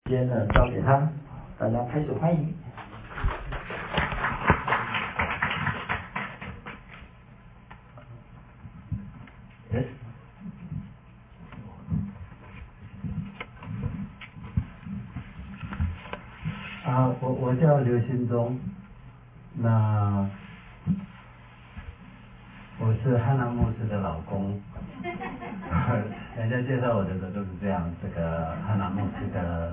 时间呢交给他，大家开始欢迎。Yes。我叫刘新忠，那我是汉娜牧师的老公。人家介绍我的时候都是这样，这个汉娜牧师的。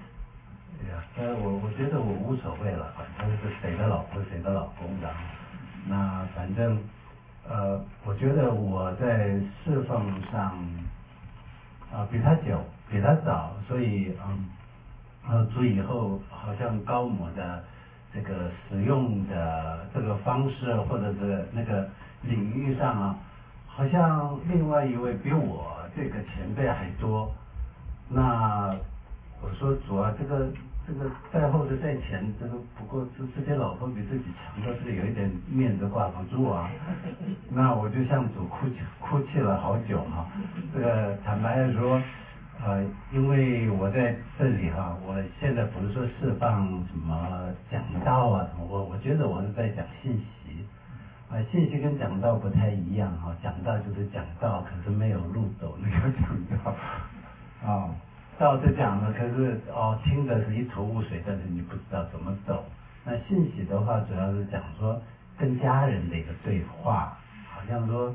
我觉得我无所谓了，反正是谁的老婆谁的老公的。那反正我觉得我在侍奉上比他久，比他早，所以主以后好像高模的这个使用的这个方式或者是那个领域上啊，好像另外一位比我这个前辈还多。那我说主啊，这个在后的在前，这个不过这些老婆比自己强的，这个有一点面子挂不住啊。那我就向主哭泣了好久哈。这个坦白的说，因为我在这里哈，我现在不是说释放什么讲道啊什么，我觉得我是在讲信息。信息跟讲道不太一样哈，讲道就是讲道，可是没有路走那个讲道道是讲的，可是听的是一头雾水，但是你不知道怎么走。那信息的话，主要是讲说跟家人的一个对话，好像说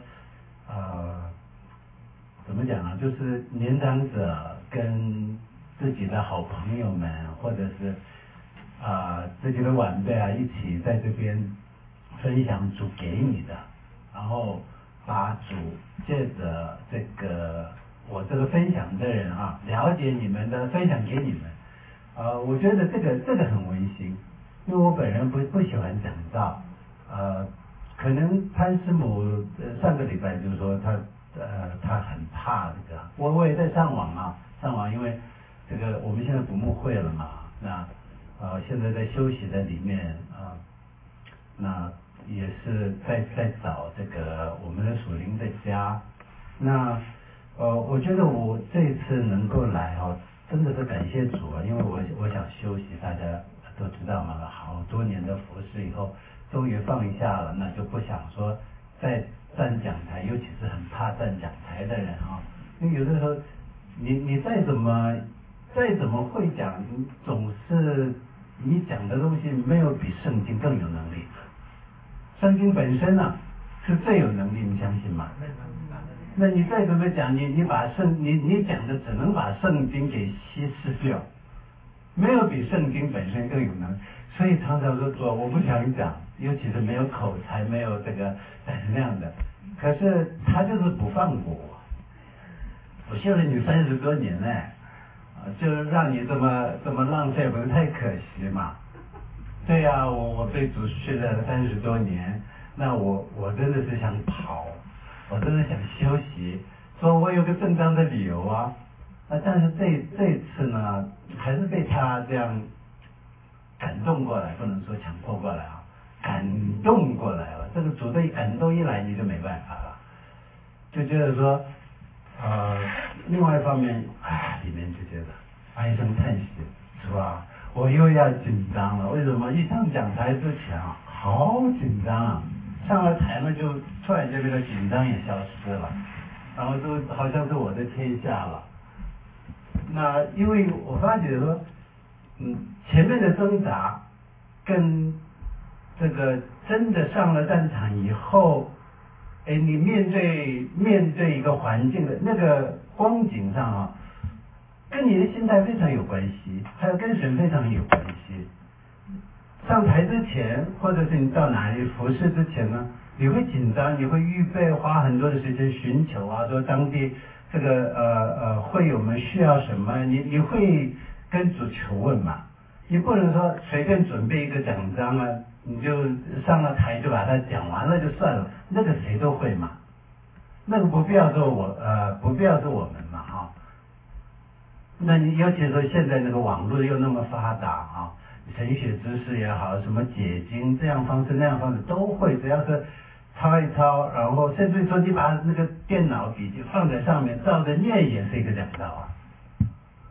怎么讲啊？就是年长者跟自己的好朋友们，或者是自己的晚辈一起在这边分享主给你的，然后把主借着这个我这个分享的人了解你们的，分享给你们。我觉得这个很温馨，因为我本人不喜欢讲道。可能潘师母上个礼拜就是说他很怕这个，我也在上网，因为这个我们现在不牧会了嘛，那现在在休息的里面那也是在找这个我们的属灵的家。那我觉得我这次能够来真的是感谢主因为我想休息，大家都知道嘛，好多年的服事以后，终于放下了，那就不想说再站讲台，尤其是很怕站讲台的人因为有的时候你再怎么会讲，你总是你讲的东西没有比圣经更有能力。圣经本身是最有能力，你相信吗？那你再怎么讲，你讲的只能把圣经给稀释掉，没有比圣经本身更有能力。所以常常说我不想讲，尤其是没有口才，没有这个胆量的。可是他就是不放过我。我信了你30多年呢，就让你这么浪费，不是太可惜嘛？对呀，我被主训了30多年，那我真的是想跑，我真的想休息，说我有个正当的理由但是这次呢，还是被他这样感动过来，不能说强迫过来感动过来了。这个主的感动一来，你就没办法了，就觉得说另外一方面里面就觉得唉声叹息，是吧？我又要紧张了，为什么？一上讲台之前好紧张上了台呢，就突然间这个紧张也消失了，然后就好像是我的天下了。那因为我发觉说前面的挣扎跟这个真的上了战场以后，你面对一个环境的那个光景上跟你的心态非常有关系，还有跟神非常有关系。上台之前，或者是你到哪里服侍之前呢，你会紧张，你会预备，花很多的时间寻求说当地这个会友们需要什么，你会跟主求问嘛？你不能说随便准备一个讲章你就上了台就把它讲完了就算了，那个谁都会嘛，那个不必要说不必要说我们嘛那你尤其是说现在那个网络又那么发达神学知识也好，什么解经这样方式那样方式都会，只要是抄一抄，然后甚至说你把那个电脑笔记放在上面照着念也是一个讲道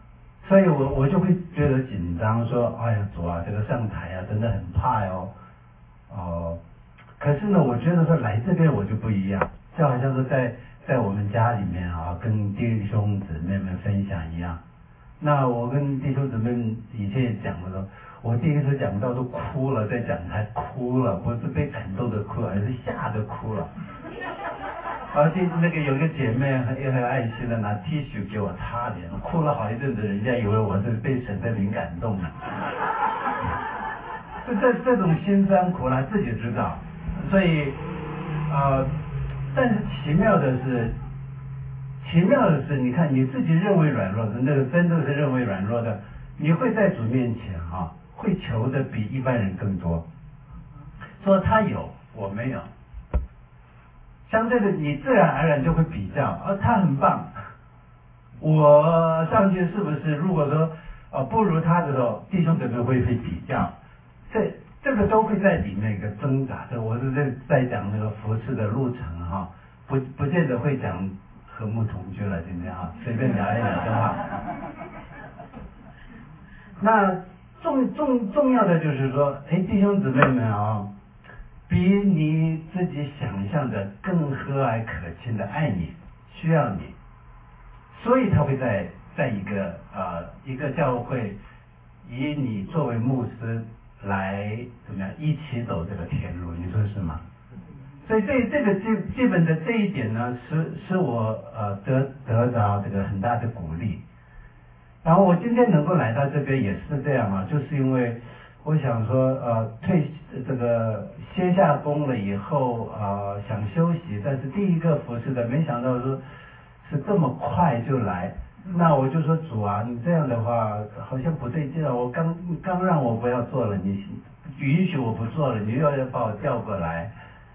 所以我就会觉得紧张，说哎呀主啊，这个上台啊真的很怕哟，可是呢，我觉得说来这边我就不一样，就好像是在我们家里面啊，跟弟兄姊妹们分享一样。那我跟弟兄姊妹以前也讲了说，我第一次讲到都哭了，在讲台哭了，不是被感动的哭，而是吓得哭了。那个有个姐妹也很爱心的拿 T 恤给我擦脸，哭了好一阵子，人家以为我是被神的灵感动了。这种辛酸苦辣自己知道，所以但是奇妙的是，你看你自己认为软弱的那个真的是认为软弱的，你会在主面前会求的比一般人更多。说他有我没有，相对的你自然而然就会比较，他很棒，我上去是不是如果说不如他的时候，弟兄姊妹会比较，这个都会在里面一个挣扎。我是在讲那个服事的路程不见得会讲和睦同居了，今天随便聊一聊的话。那重要的就是说，弟兄姊妹们比你自己想象的更和蔼可亲的爱你，需要你，所以他会在一个教会以你作为牧师来怎么样一起走这个天路，你说是吗？所以这个基本的这一点呢，是我得着这个很大的鼓励。然后我今天能够来到这边也是这样就是因为我想说歇下工了以后想休息，但是第一个服侍的没想到说是这么快就来，那我就说主啊，你这样的话好像不对劲啊，我刚让我不要做了，你允许我不做了，你又要把我调过来。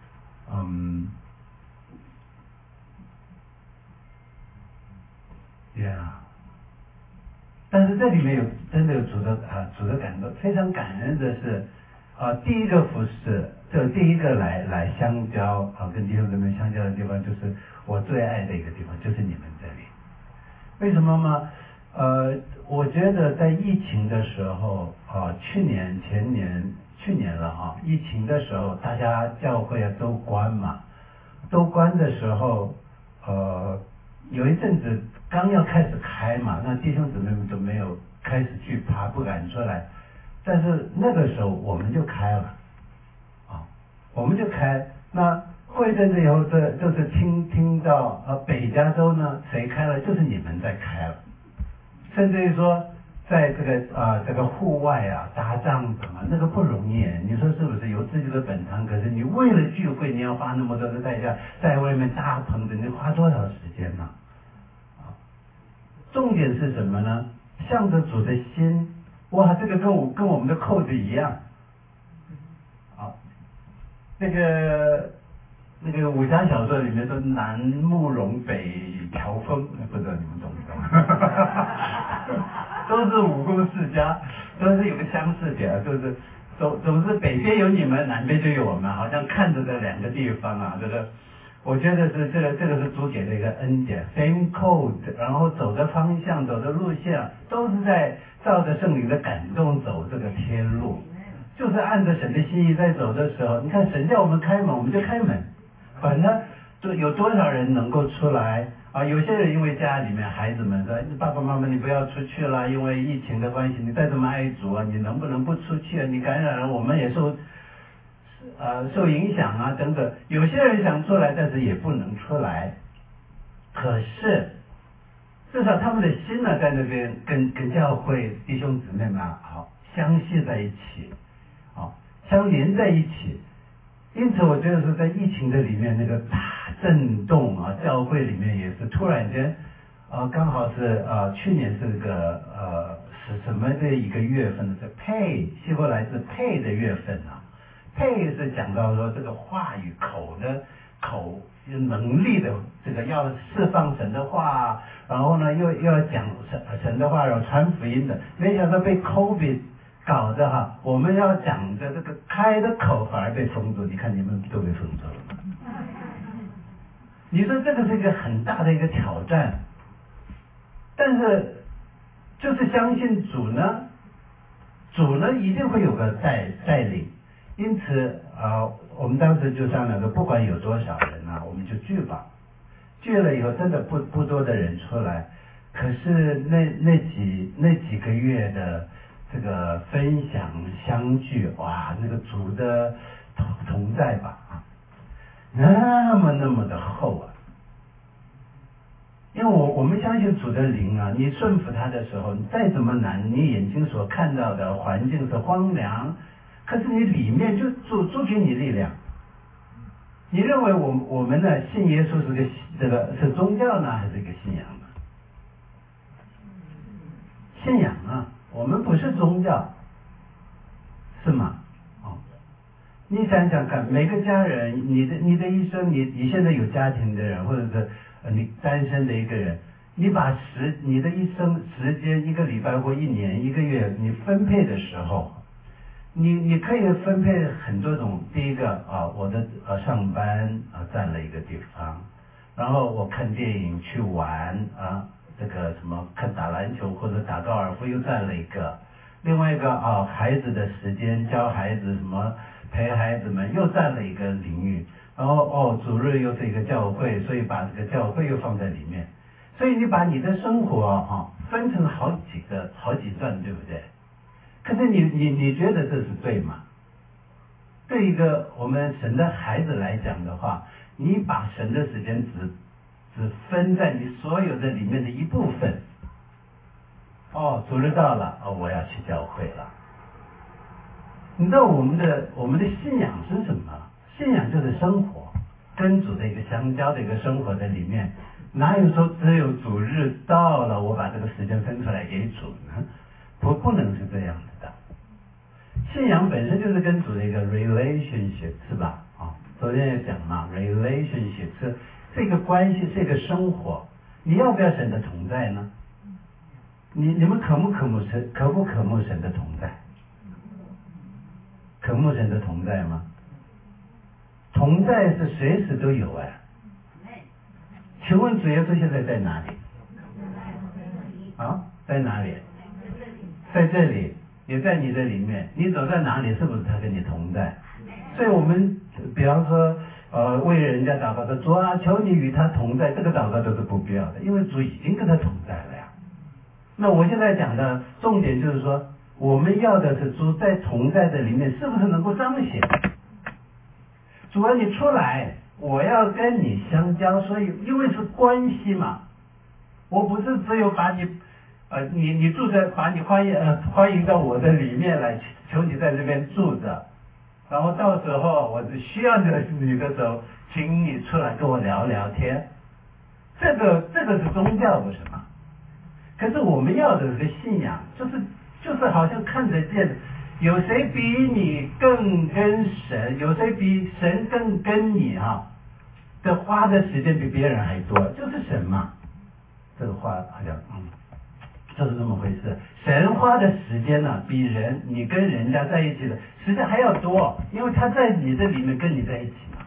但是这里面真的有主的感动，非常感恩的是第一个服侍，就第一个来相交跟弟兄姊妹相交的地方，就是我最爱的一个地方，就是你们这里。为什么吗？我觉得在疫情的时候去年了疫情的时候，大家教会都关嘛，都关的时候有一阵子刚要开始开嘛，那弟兄姊妹们都没有开始惧怕，不敢出来，但是那个时候我们就开了我们就开。那过一阵子以后，就是听到北加州呢谁开了，就是你们在开了，甚至于说在这个户外搭帐篷那个不容易，你说是不是？有自己的本堂，可是你为了聚会，你要花那么多的代价，在外面搭棚子，你花多少时间呢？重点是什么呢？向着主的心，哇，这个跟我们的扣子一样那个武侠小说里面说南慕容北乔峰，不知道你们懂不懂？都是武功世家，都是有个相似点，就是总是北边有你们，南边就有我们，好像看着这两个地方这个我觉得是这个是主给的一个恩典 ，same code， 然后走的方向、走的路线都是在照着圣灵的感动走这个天路，就是按着神的心意在走的时候，你看神叫我们开门，我们就开门，反正有多少人能够出来有些人因为家里面孩子们说，爸爸妈妈你不要出去了，因为疫情的关系，你再怎么爱主你能不能不出去你感染了，我们也受影响等等。有些人想出来，但是也不能出来。可是至少他们的心在那边跟教会弟兄姊妹们相系在一起相连在一起。因此我觉得是在疫情的里面那个大震动教会里面也是突然间刚好是去年是个是什么的一个月份呢？是佩，希伯来是佩的月份佩是讲到说这个话语口能力的这个要释放神的话，然后呢又要讲神的话，然后传福音的。没想到被 COVID 搞得我们要讲的这个开的口反而被封住，你看你们都被封住了。你说这个是一个很大的一个挑战，但是就是相信主呢一定会有个带领。因此我们当时就商量说，不管有多少人啊，我们就聚吧。聚了以后，真的不多的人出来，可是那几个月的这个分享相聚，哇，那个主的同在吧那么的厚啊。因为我们相信主的灵啊，你顺服他的时候，你再怎么难，你眼睛所看到的环境是荒凉，可是你里面就主给你力量。你认为我们呢信耶稣是宗教呢，还是一个信仰呢？信仰啊，我们不是宗教，是吗？你想想看，每个家人，你的一生，你现在有家庭的人，或者是你单身的一个人，你把你的一生时间，一个礼拜或一年、一个月，你分配的时候，你可以分配很多种。第一个我的上班占了一个地方，然后我看电影去玩这个什么打篮球或者打高尔夫又占了一个，另外一个孩子的时间教孩子什么陪孩子们又占了一个领域，然后主日又是一个教会，所以把这个教会又放在里面，所以你把你的生活分成好几段，对不对？可是你觉得这是对吗？对一个我们神的孩子来讲的话，你把神的时间只分在你所有的里面的一部分。主日到了我要去教会了。你知道我们的信仰是什么？信仰就是生活，跟主的一个相交的一个生活在里面，哪有说只有主日到了我把这个时间分出来给主呢？不能是这样子的。信仰本身就是跟主的一个 relationship， 是吧？昨天也讲嘛 ，relationship 是一个关系，是一个生活。你要不要神的同在呢？你们渴不渴慕神的同在？渴慕神的同在吗？同在是随时都有请问主耶稣现在在哪里？在哪里？在这里，也在你的里面。你走在哪里，是不是他跟你同在？所以我们比方说为人家祷告的主求你与他同在，这个祷告都是不必要的，因为主已经跟他同在了呀。那我现在讲的重点就是说，我们要的是主在同在的里面是不是能够彰显？主啊，你出来，我要跟你相交，所以因为是关系嘛，我不是只有把你你住在，把你欢迎到我的里面来，求你在这边住着，然后到时候我只需要你的时候，请你出来跟我聊聊天。这个是宗教，不是吗？可是我们要的是信仰，就是好像看得见，有谁比你更跟神，有谁比神更跟你的花的时间比别人还多，就是神嘛。这个话好像就是这么回事。神花的时间呢，比你跟人家在一起的时间还要多，因为他在你这里面跟你在一起嘛。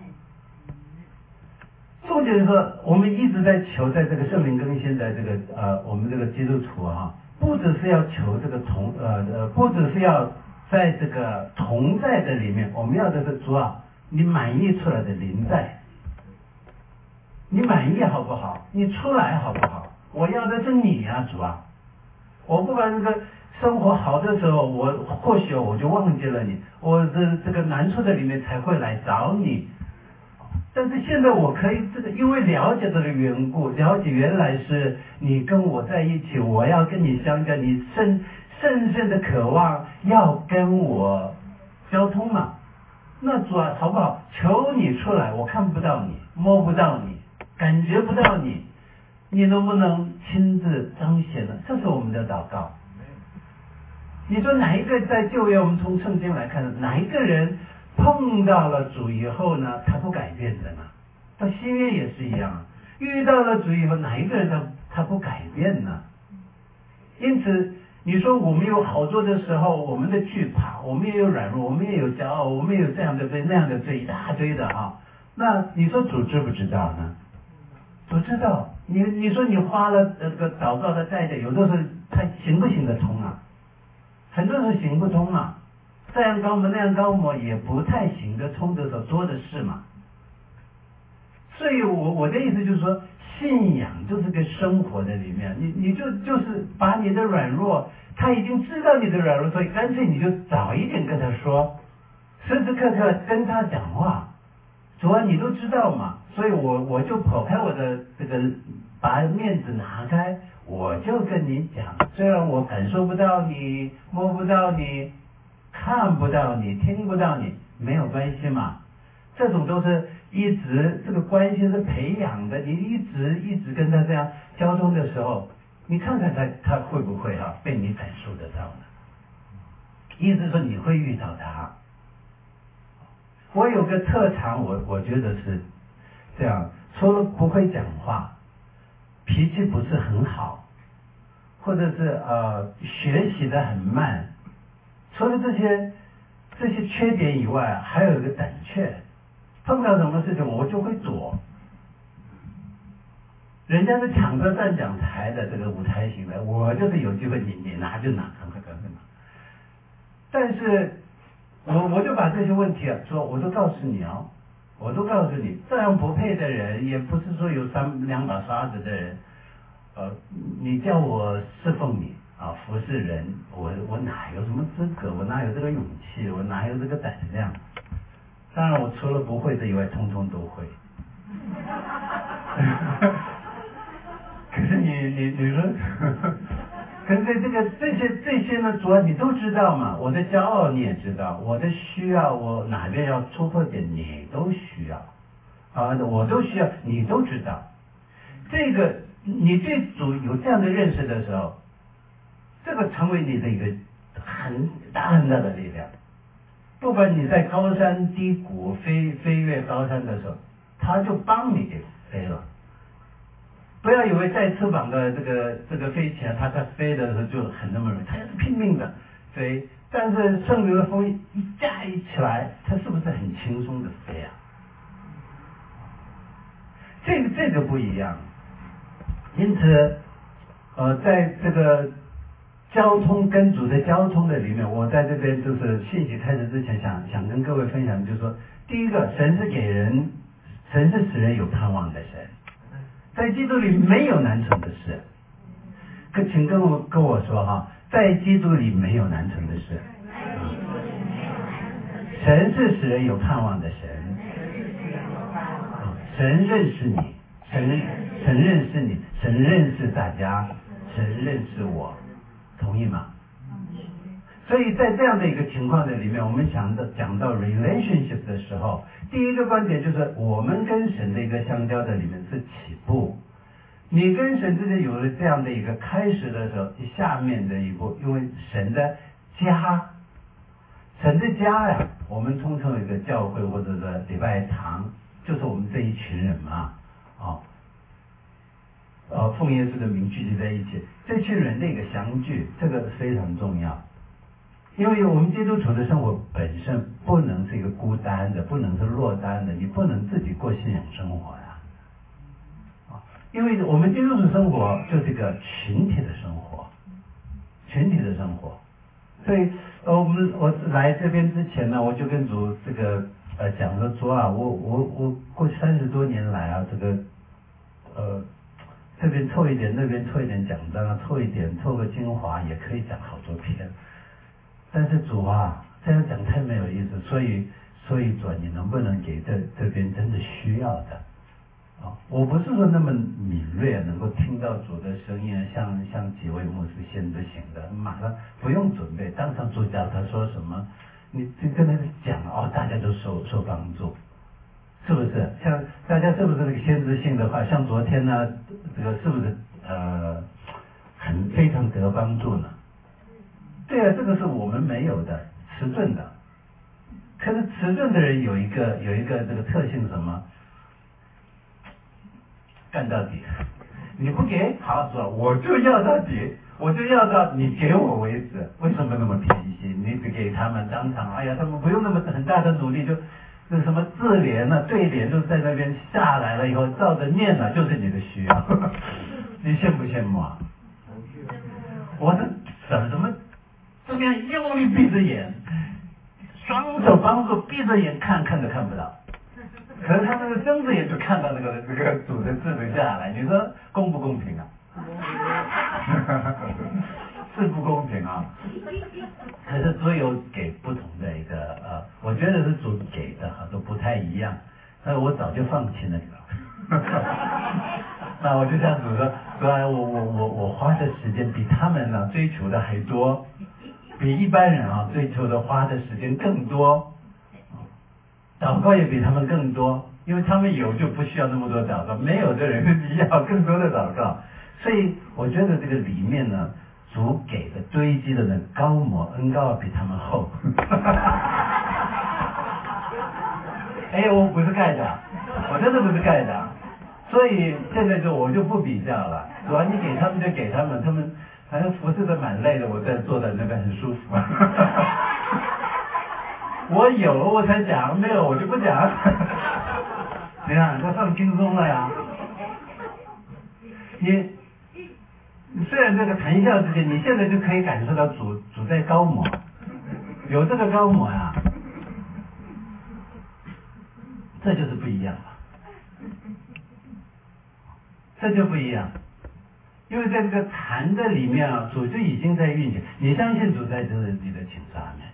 重点是说，我们一直在求，在这个圣灵更新的这个我们这个基督徒不只是要求这个不只是要在这个同在的里面，我们要的是主你满意出来的临在，你满意好不好？你出来好不好？我要的是你主我不管这个生活好的时候，或许我就忘记了你，我这个难处的里面才会来找你。但是现在我可以因为了解这个缘故，了解原来是你跟我在一起，我要跟你相交，你深深的渴望要跟我交通嘛。那主好不好？求你出来，我看不到你，摸不到你，感觉不到你，你能不能亲自彰显呢？这是我们的祷告。你说哪一个在旧约，我们从圣经来看，哪一个人碰到了主以后呢，他不改变的呢？到新约也是一样，遇到了主以后，哪一个人他不改变呢？因此你说我们有好多的时候，我们的惧怕，我们也有软弱，我们也有骄傲，我们也有这样的罪那样的罪，一大堆的那你说主知不知道呢？主知道。你说你花了这个祷告的代价，有的是它行不行得通啊？很多人行不通啊，这样高模那样高模也不太行得通的时候多的是嘛。所以我的意思就是说，信仰就是个生活的里面，你就是把你的软弱，他已经知道你的软弱，所以干脆你就早一点跟他说，时时刻刻跟他讲话。主啊，你都知道嘛，所以我就剖开我的这个，把面子拿开，我就跟你讲，虽然我感受不到你，摸不到你，看不到你，听不到你，没有关系嘛。这种都是一直这个关系是培养的，你一直跟他这样交通的时候，你看看他会不会被你感受得到呢？意思说你会遇到他。我有个特长，我觉得是这样，除了不会讲话，脾气不是很好，或者是学习的很慢，除了这些缺点以外，还有一个胆怯，碰到什么事情我就会躲。人家是抢着站讲台的这个舞台型的，我就是有机会你拿就拿，赶快拿。但是我就把这些问题说，我都告诉你我都告诉你，这样不配的人，也不是说有两把刷子的人，你叫我侍奉你服侍人，我哪有什么资格？我哪有这个勇气？我哪有这个胆量？当然，我除了不会的以外，通通都会。可是你说，可是这些呢，主要你都知道嘛。我的骄傲你也知道，我的需要，我哪边要突破点你都需要，我都需要，你都知道。这个你对主有这样的认识的时候，这个成为你的一个很大的力量。不管你在高山低谷飞越高山的时候，他就帮你给飞了。不要以为带翅膀的这个飞起来，他在飞的时候就很那么容易，他也是拼命的飞。但是圣灵的风一架一起来，他是不是很轻松的飞啊？这个不一样。因此，在这个交通跟主的交通的里面，我在这边就是信息开始之前想跟各位分享，就是说，第一个，神是使人有盼望的神。在基督里没有难成的事，请跟我说在基督里没有难成的事。神是使人有盼望的神，神认识你，神认识你，神认识大家，神认识我，同意吗？所以在这样的一个情况的里面，我们讲到 relationship 的时候，第一个观点就是我们跟神的一个相交的里面是起步。你跟神之间有了这样的一个开始的时候，下面的一步，因为神的家呀，我们通常有一个教会或者是礼拜堂，就是我们这一群人嘛，奉耶稣的名聚集在一起，这群人的一个相聚，这个非常重要。因为我们基督徒的生活本身不能是一个孤单的，不能是落单的，你不能自己过信仰生活呀。因为我们基督徒生活就是一个群体的生活。所以我来这边之前呢，我就跟主讲说，主啊，我过去30多年来这边凑一点，那边凑一点奖章凑个精华也可以讲好多篇。但是主啊，这样讲太没有意思，所以主啊，你能不能给这边真的需要的我不是说那么敏锐能够听到主的声音，像几位牧师先知型的，马上不用准备，当场主教他说什么，你就跟他讲大家都受帮助，是不是？像大家是不是那个先知性的话，像昨天呢，这个是不是非常得帮助呢？对啊，这个是我们没有的，迟钝的。可是迟钝的人有一个这个特性，什么？干到底。你不给，好说，我就要到底，我就要到你给我为止。为什么那么偏心？你只给他们当场，他们不用那么很大的努力，就那什么自联对联就在那边下来了以后，照着念了，就是你的需要。你羡不羡慕啊？ 我是怎么这边用力闭着眼，双手帮助闭着眼看都看不到，可是他那个睁着眼就看到那个主的智慧下来，你说公不公平啊？是不公平啊！可是主有给不同的一个我觉得是主给的都不太一样，那我早就放弃那个了。那我就像主说，我花的时间比他们呢追求的还多，比一般人追求的花的时间更多，祷告也比他们更多，因为他们有就不需要那么多祷告，没有的人要更多的祷告。所以我觉得这个里面呢，主给的堆积的那高模恩高比他们厚。我不是盖的，我真的不是盖的。所以现在我就不比较了，主要你给他们就给他们，他们反正服侍的蛮累的，我在坐在那边很舒服。我有了我才讲，没有我就不讲。你看这放轻松了呀。你虽然这个谈笑之间，你现在就可以感受到主在高模，有这个高模呀，这就是不一样了，这就不一样，因为在这个谈的里面主就已经在运行。你相信主在这里的，请说阿们。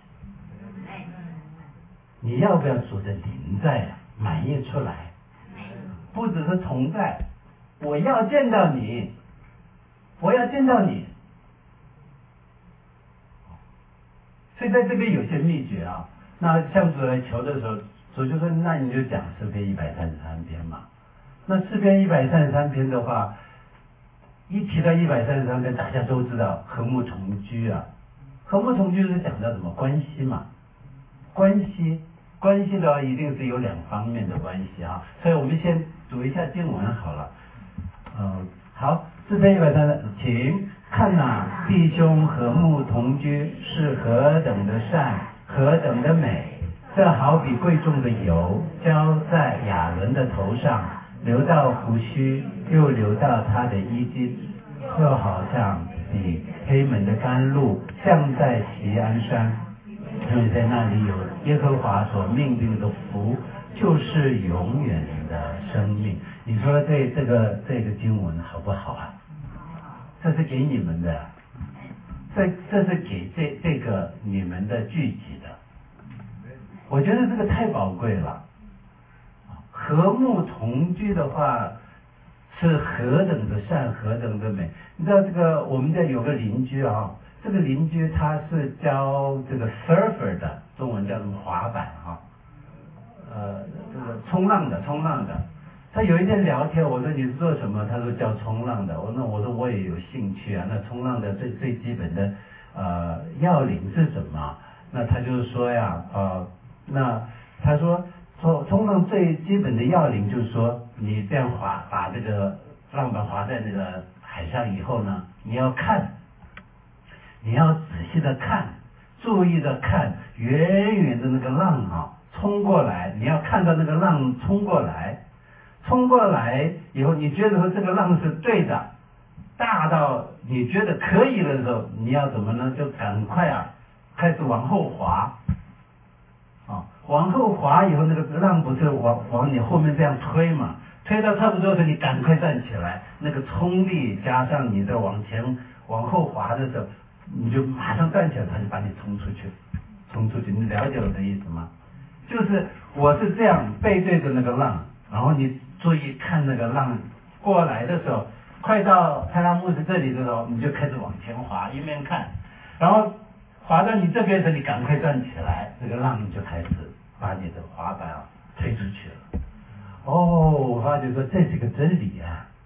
你要不要主的临在满溢出来？不只是同在，我要见到你，我要见到你。所以在这边有些秘诀那向主来求的时候，主就说那你就讲诗篇133篇嘛。那诗篇133篇的话，一提到133篇，大家都知道和睦同居和睦同居是讲到什么关系嘛？关系的话一定是有两方面的关系所以我们先读一下经文好了。好，诗篇133，请看弟兄和睦同居是何等的善，何等的美，这好比贵重的油浇在亚伦的头上，流到胡须，又流到他的衣襟，就好像比黑门的甘露降在锡安山，因为在那里有耶和华所命令的福，就是永远的生命。你说这个经文好不好这是给你们的，这是给这个你们的聚集的。我觉得这个太宝贵了。和睦同居的话是何等的善，何等的美。你知道这个我们这有个邻居这个邻居他是教这个 surfer 的，中文叫什么滑板这个冲浪的。他有一天聊天，我说你是做什么？他说教冲浪的。我说我也有兴趣那冲浪的最基本的要领是什么？那他就是说那他说冲浪最基本的要领就是说，你这样把这个浪板划在那个海上以后呢，你要仔细的看，注意的看，远远的那个浪冲过来，你要看到那个浪冲过来以后，你觉得说这个浪是对的，大到你觉得可以的时候，你要怎么呢？就赶快开始往后滑往后滑以后，那个浪不是往你后面这样推嘛？推到差不多的时候，你赶快站起来，那个冲力加上你的往后滑的时候，你就马上站起来，他就把你冲出去。你了解我的意思吗？就是我是这样背对着那个浪，然后你注意看那个浪过来的时候，快到泰拉木斯这里的时候，你就开始往前滑，一面看，然后滑到你这边的时候，你赶快站起来，这个浪就开始把你的滑板推出去了。我发觉说这是个真理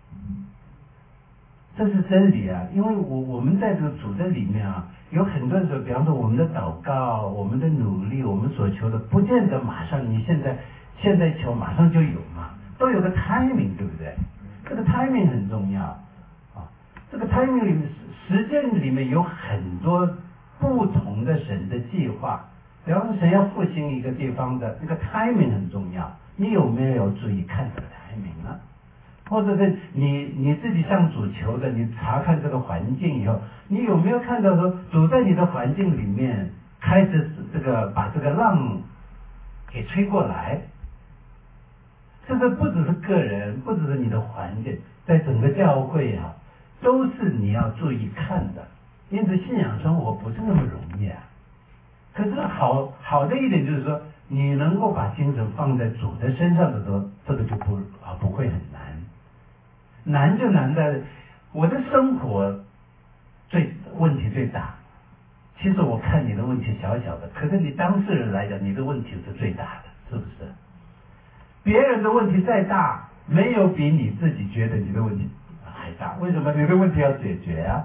这是真理因为我们在这个主的里面有很多时候，比方说我们的祷告，我们的努力，我们所求的，不见得马上你现在求马上就有嘛，都有个 timing， 对不对？这个 timing 很重要这个 timing 里面，时间里面有很多不同的神的计划。比方说神要复兴一个地方的那个 timing 很重要，你有没有注意看这个 timing 呢？ 或者是你自己向主求的，你查看这个环境以后，你有没有看到说主在你的环境里面开始把这个浪给吹过来？这个不只是个人，不只是你的环境，在整个教会都是你要注意看的。因此信仰生活不是那么容易啊。可是好的一点就是说，你能够把精神放在主的身上的时候，这个就不会很难。难就难在我的生活问题最大。其实我看你的问题小小的，可是你当事人来讲，你的问题是最大的，是不是？别人的问题再大，没有比你自己觉得你的问题还大。为什么？你的问题要解决啊。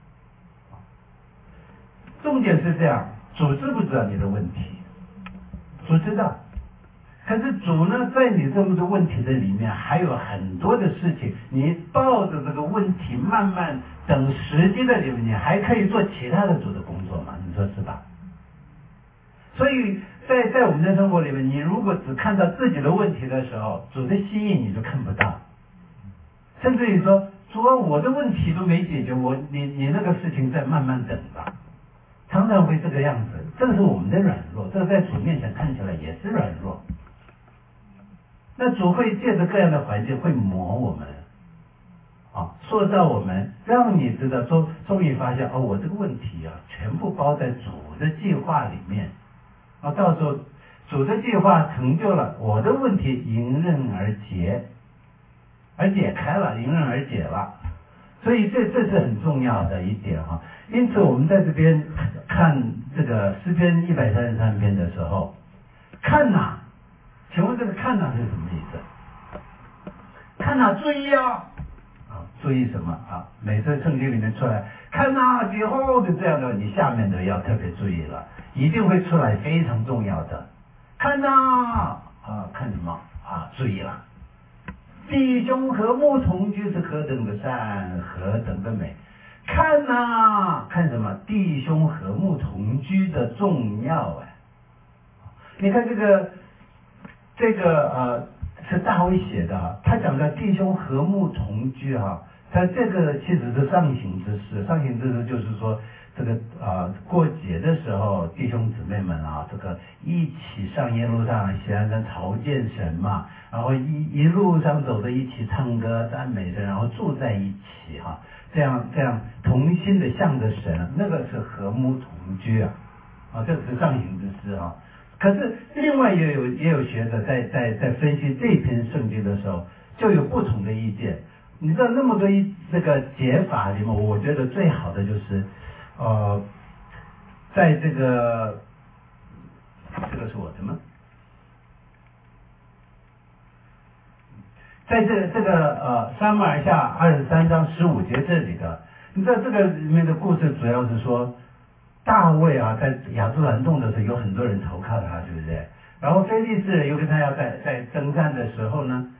重点是这样，主知不知道你的问题？主知道。可是主呢，在你这么多问题的里面，还有很多的事情，你抱着这个问题，慢慢等时机的里面，你还可以做其他的主的工作嘛？你说是吧？所以在我们的生活里面，你如果只看到自己的问题的时候，主的心意你就看不到。甚至于说，主啊，我的问题都没解决，你那个事情再慢慢等吧。常常会这个样子，这是我们的软弱，这个在主面前看起来也是软弱。那主会借着各样的环境会磨我们，塑造我们，让你知道终于发现我这个问题全部包在主的计划里面，到时候主的计划成就了，我的问题迎刃而解，而解开了，迎刃而解了。所以这是很重要的一点哈。因此我们在这边看这个诗篇133篇的时候，看哪，请问这个看哪是什么意思？看哪，注意注意什么啊？每次圣经里面出来看哪以后的这样的，你下面的要特别注意了，一定会出来非常重要的。看哪看什么注意了。弟兄和睦同居是何等的善，何等的美！看看什么？弟兄和睦同居的重要你看这个是大卫写的他讲的弟兄和睦同居他这个其实是上行之事。上行之事就是说，这个过节的时候，弟兄姊妹们这个一起上耶路撒冷西安山朝见神嘛，然后一路上走着一起唱歌赞美神，然后住在一起这样同心的向着神，那个是和睦同居这是上行之事可是另外也有学者在分析这篇圣经的时候，就有不同的意见。你知道那么多这个解法里面，我觉得最好的就是在这个是我的吗？在这个撒母耳下23章15节这里的，你知道这个里面的故事主要是说，大卫在亚杜兰洞的时候，有很多人投靠他，对不对？然后非利士人又跟他要在征战的时候呢，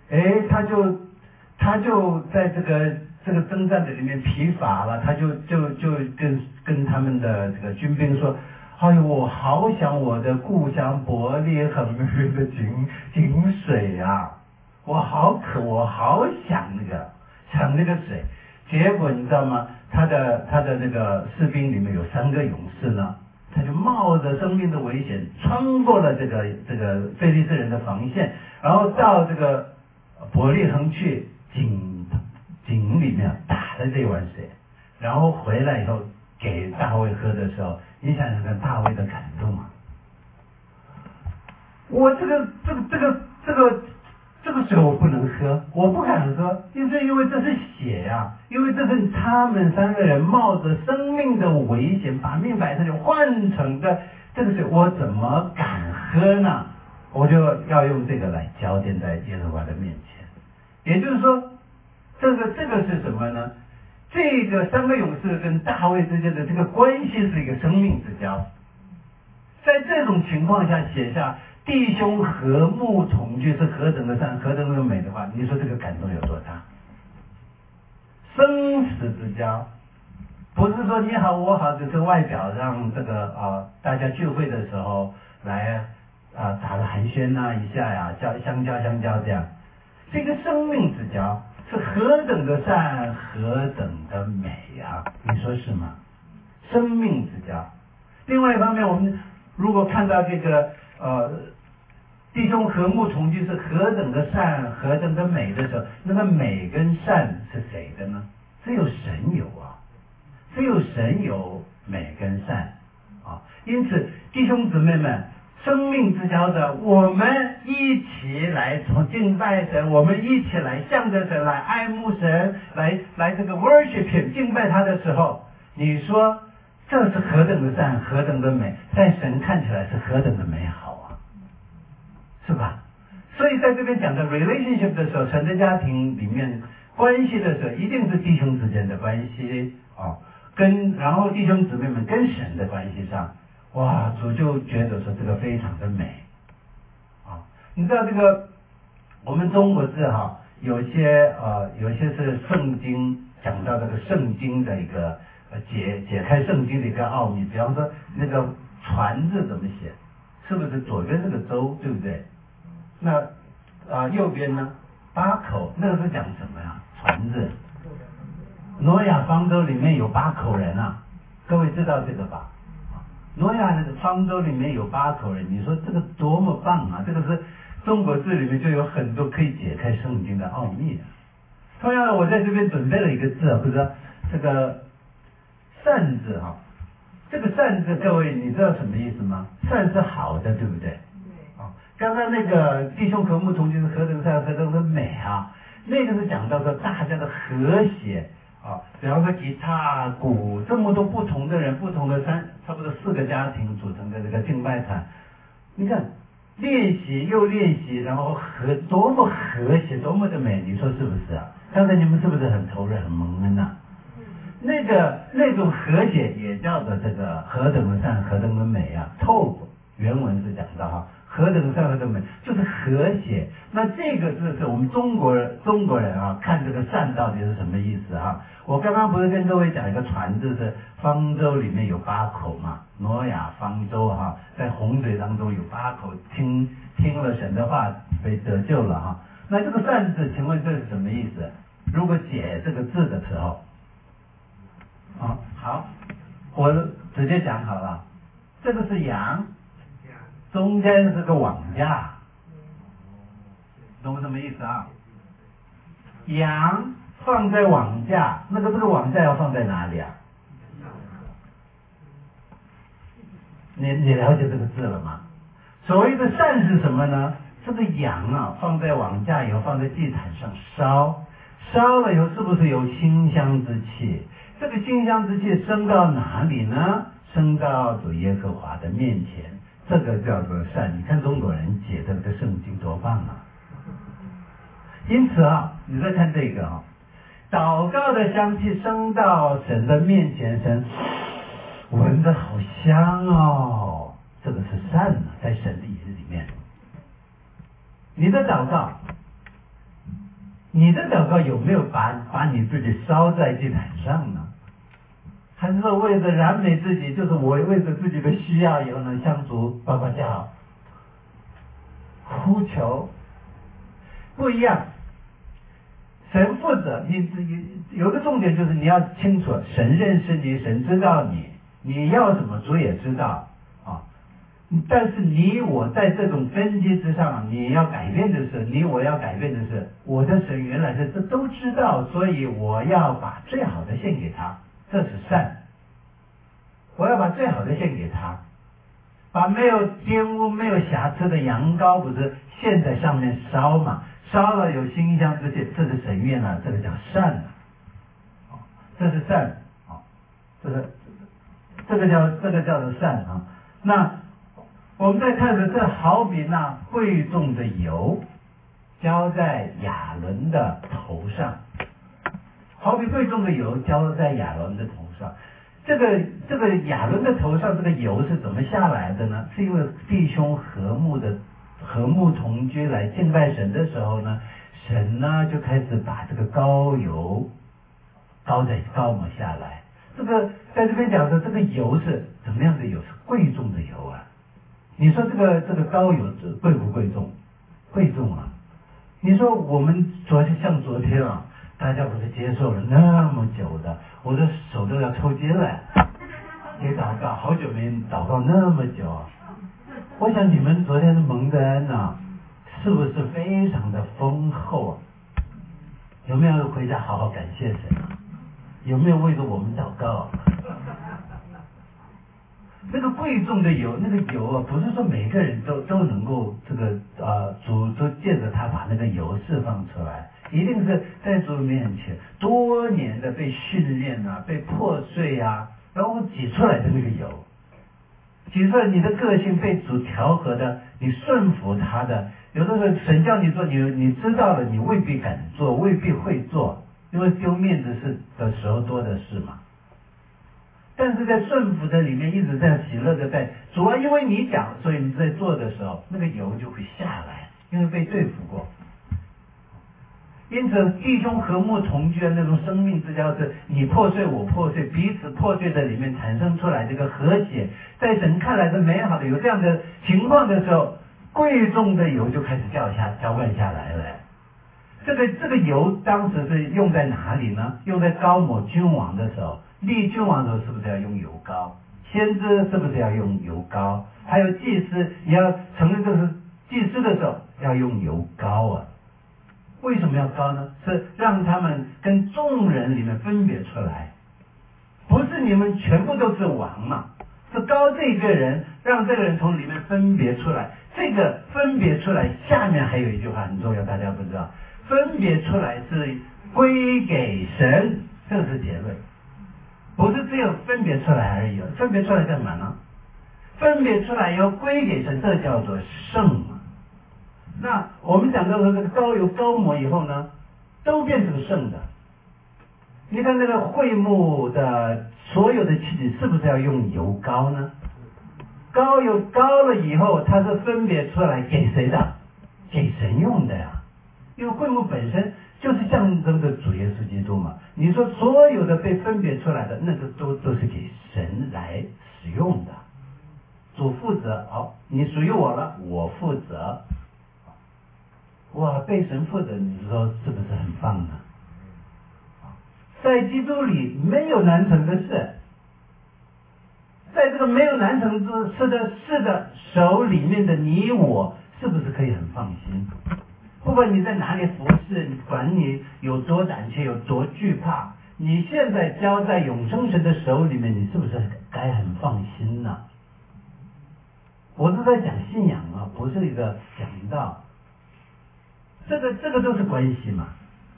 他就在这个征战的里面疲乏了，他就跟他们的这个军兵说，哎呦，我好想我的故乡伯利恒的井水我好渴，我好想那个水。结果你知道吗？他的那个士兵里面有3个勇士呢，他就冒着生命的危险穿过了这个非利士人的防线，然后到这个伯利恒去井里面打了这碗水，然后回来以后给大卫喝的时候，你想想看大卫的感动我这个水我不能喝，我不敢喝，因为这是血因为这是他们3个人冒着生命的危险，把命摆上去换成的这个水，我怎么敢喝呢？我就要用这个来交奠在耶和华的面前。也就是说，这个是什么呢？这个3个勇士跟大卫之间的这个关系是一个生命之交。在这种情况下写下弟兄和睦同居是何等的善，何等的美的话，你说这个感动有多大？生死之交，不是说你好我好，只是外表让这个大家聚会的时候来打个寒暄一下相交这样。 是一个生命之交，是何等的善，何等的美啊！你说是吗？生命之交。另外一方面，我们如果看到这个弟兄和睦同居是何等的善，何等的美的时候，那个美跟善是谁的呢？只有神有啊，只有神有美跟善啊。因此，弟兄姊妹们，生命之交的，我们一起来从敬拜神，我们一起来向着神，来爱慕神，来这个 worship 敬拜他的时候，你说这是何等的善，何等的美，在神看起来是何等的美好啊，是吧？所以在这边讲的 relationship 的时候，神的家庭里面关系的时候，一定是弟兄之间的关系啊，然后弟兄姊妹们跟神的关系上，哇，主就觉得说这个非常的美啊。你知道这个我们中国字哈，有些是圣经讲到这个圣经的一个解开圣经的一个奥秘，比方说那个船字怎么写，是不是左边是个舟，对不对？那右边呢八口，那个是讲什么呀？船字。挪亚方舟里面有8口人啊，各位知道这个吧？挪亚的方舟里面有8口人，你说这个多么棒啊！这个是中国字里面就有很多可以解开圣经的奥秘的。同样的，我在这边准备了一个字，不知道这个善字哈，这个善字各位你知道什么意思吗？善是好的，对不对？刚刚那个弟兄和睦同居是何等善，何等的美啊！那个是讲到说大家的和谐啊，比方说吉他、鼓这么多不同的人，不同的差不多4个家庭组成的这个敬拜团，你看练习又练习，然后多么和谐，多么的美，你说是不是啊？刚才你们是不是很投入、很蒙恩呐？那种和谐也叫做这个何等的善，何等的美啊！透原文是讲到哈。何等善，何等美，就是和谐。那这个是我们中国人啊，看这个善到底是什么意思啊？我刚刚不是跟各位讲一个船字是方舟里面有8口嘛，挪亚方舟哈，在洪水当中有8口听了神的话被得救了哈。那这个善字，请问这是什么意思？如果解这个字的时候，好，我直接讲好了，这个是羊。中间是个网架，懂什么意思啊？羊放在网架，这个网架要放在哪里啊？你了解这个字了吗？所谓的善是什么呢？这个羊啊，放在网架以后，放在祭坛上烧了以后，是不是有馨香之气？这个馨香之气升到哪里呢？升到主耶和华的面前。这个叫做善，你看中国人解的这个圣经多棒啊！因此啊，你再看这个啊，祷告的香气升到神的面前，神闻着好香哦，这个是善啊，在神的眼里面。你的祷告有没有把你自己烧在祭坛上呢？还是说为了燃美自己，就是我为了自己的需要以后呢，向主爸爸叫呼求，不一样。神负责，你有个重点就是你要清楚，神认识你，神知道你要什么，主也知道啊。但是你我在这种根基之上，你要改变的是，我要改变的是，我的神原来是这都知道，所以我要把最好的献给他。这是善，我要把最好的献给他，把没有玷污、没有瑕疵的羊羔不是献在上面烧嘛？烧了有馨香之气，这是神悦了，这个叫善了，这是善啊，这个叫做善啊。那我们再看着，这好比那贵重的油浇在亚伦的头上。好比贵重的油浇在亚伦的头上，这个亚伦的头上这个油是怎么下来的呢？是因为弟兄和睦同居来敬拜神的时候呢，神呢就开始把这个膏油膏抹下来。这个在这边讲的这个油是怎么样的油？是贵重的油啊！你说这个膏油贵不贵重？贵重啊！ 你说我们像昨天啊，大家不是接受了那么久的，我的手都要抽筋了，给祷告，好久没祷告那么久啊。我想你们昨天的蒙的恩啊，是不是非常的丰厚啊？有没有回家好好感谢神啊？有没有为着我们祷告啊？那个贵重的油，那个油啊，不是说每个人都能够这个主都借着它把那个油释放出来，一定是在主面前多年的被训练啊，被破碎啊，然后挤出来的那个油，挤出来你的个性被主调和的，你顺服他的。有的时候神叫你做，你知道了，你未必敢做，未必会做，因为丢面子的时候多的是嘛。但是在顺服的里面一直在喜乐的在，主要因为你讲，所以你在做的时候，那个油就会下来，因为被对付过。因此弟兄和睦同居的那种生命之交是你破碎我破碎，彼此破碎的里面产生出来这个和谐，在神看来是美好的。有这样的情况的时候，贵重的油就开始浇灌下来了。这个油当时是用在哪里呢？用在膏抹君王的时候，立君王的时候是不是要用油膏？先知是不是要用油膏？还有祭司，你要承认这是祭司的时候要用油膏啊。为什么要膏呢？是让他们跟众人里面分别出来，不是你们全部都是王嘛，是膏这个人，让这个人从里面分别出来。这个分别出来，下面还有一句话很重要，大家不知道，分别出来是归给神，这是结论，不是只有分别出来而已。分别出来干嘛呢？分别出来要归给神，这叫做圣嘛。那我们讲到说这个膏油膏抹以后呢，都变成圣的。你看那个会幕的所有的器具是不是要用油膏呢？膏油膏了以后，它是分别出来给谁的？给神用的呀。因为会幕本身就是象征着主耶稣基督嘛。你说所有的被分别出来的，那个都是给神来使用的。主负责，好，你属于我了，我负责。哇，被神负责，你说是不是很棒呢？在基督里没有难成的事。在这个没有难成之事的手里面的你我，是不是可以很放心？不管你在哪里服侍，管你有多胆怯，有多惧怕，你现在交在永生神的手里面，你是不是该很放心呢？我是在讲信仰啊，不是一个讲道。这个都是关系嘛。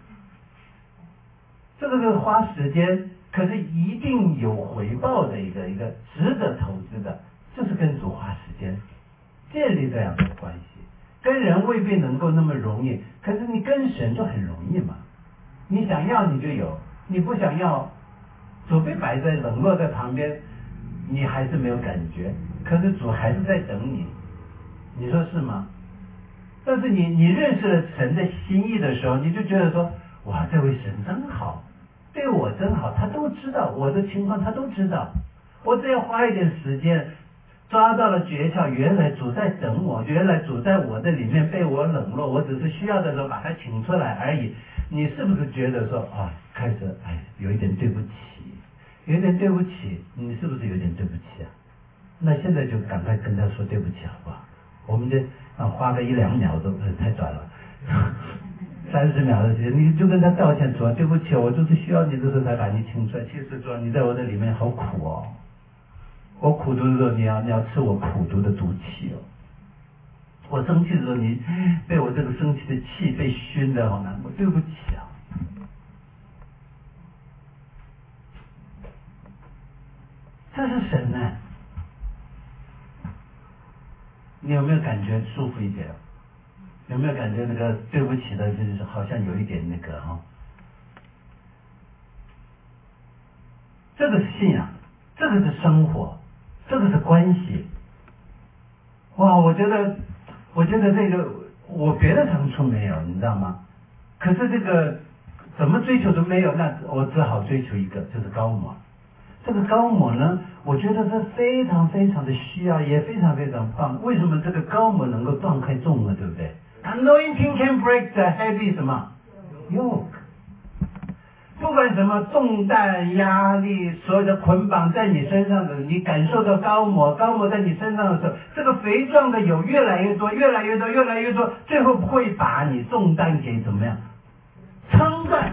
这个是花时间。可是一定有回报的一个值得投资的，就是跟主花时间建立这样的关系。跟人未必能够那么容易，可是你跟神就很容易嘛。你想要你就有，你不想要，主被摆在冷落在旁边，你还是没有感觉。可是主还是在等你，你说是吗？但是你认识了神的心意的时候，你就觉得说，哇，这位神真好。对我真好，他都知道我的情况，他都知道。我只要花一点时间，抓到了诀窍，原来主在等我，原来主在我的里面被我冷落，我只是需要的时候把他请出来而已。你是不是觉得说啊，开始有一点对不起，有一点对不起？你是不是有点对不起啊？那现在就赶快跟他说对不起好不好？我们就花个1-2秒都太短了。30秒的时间，你就跟他道歉，说对不起，我就是需要你的时候才把你请出来。其实说你在我的里面好苦哦，我苦读的时候你要吃我苦读的毒气哦。我生气的时候你被我这个生气的气被熏的好难过，对不起啊。这是神呢，你有没有感觉舒服一点？有没有感觉那个对不起的，就是好像有一点那个哈？这个是信仰，这个是生活，这个是关系。哇，我觉得这个我别的长处没有，你知道吗？可是这个怎么追求都没有，那我只好追求一个，就是膏抹。这个膏抹呢，我觉得是非常非常的需要，也非常非常棒。为什么这个膏抹能够断开众了，对不对？ Anointing can break the heavy 什么 yoke。不管什么重担、压力，所有的捆绑在你身上的，你感受到高摩在你身上的时候，这个肥壮的有越来越多，越来越多，越来越多，最后会把你重担给怎么样？撑断，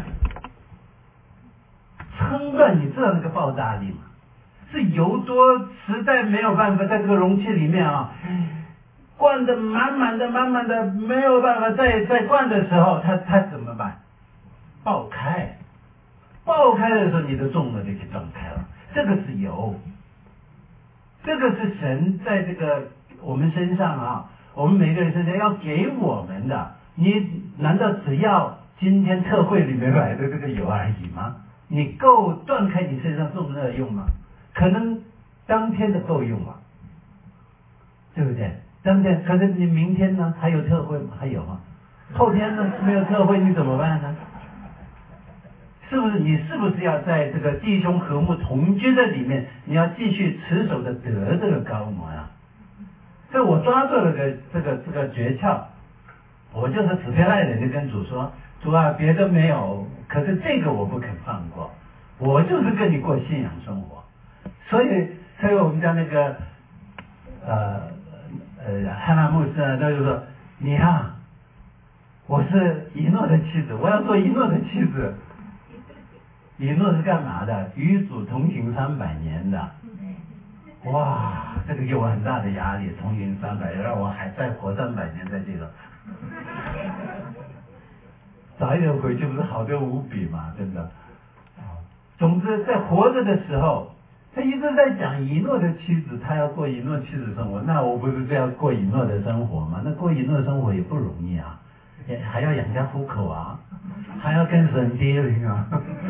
你知道那个爆炸力吗？是油多，实在没有办法在这个容器里面啊，灌得满满的，没有办法再灌的时候，它怎么办？爆开的时候，你的重了就给断开了。这个是油，这个是神在这个我们身上啊，我们每个人身上要给我们的。你难道只要今天特会里面来的这个油而已吗？你够断开你身上重的用吗？可能当天的够用吗？对不对？当天，可是你明天呢？还有特会吗？还有吗？后天呢？没有特会，你怎么办呢？是不是你是不是要在这个弟兄和睦同居的里面，你要继续持守的得这个高摩呀？所以我抓住了这个诀窍，我就是死皮赖脸的跟主说，主啊，别的没有，可是这个我不肯放过，我就是跟你过信仰生活。所以我们家那个汉娜牧师呢，他就说，你啊，我是以诺的妻子，我要做以诺的妻子。以诺是干嘛的？与主同行300年的。哇，这个给我很大的压力，同行300年，让我还再活300年在这个。早一点回去不是好得无比嘛，真的。总之，在活着的时候，他一直在讲以诺的妻子，他要过以诺妻子生活。那我不是这样过以诺的生活吗？那过以诺的生活也不容易啊，还要养家糊口啊，还要跟神dealing啊。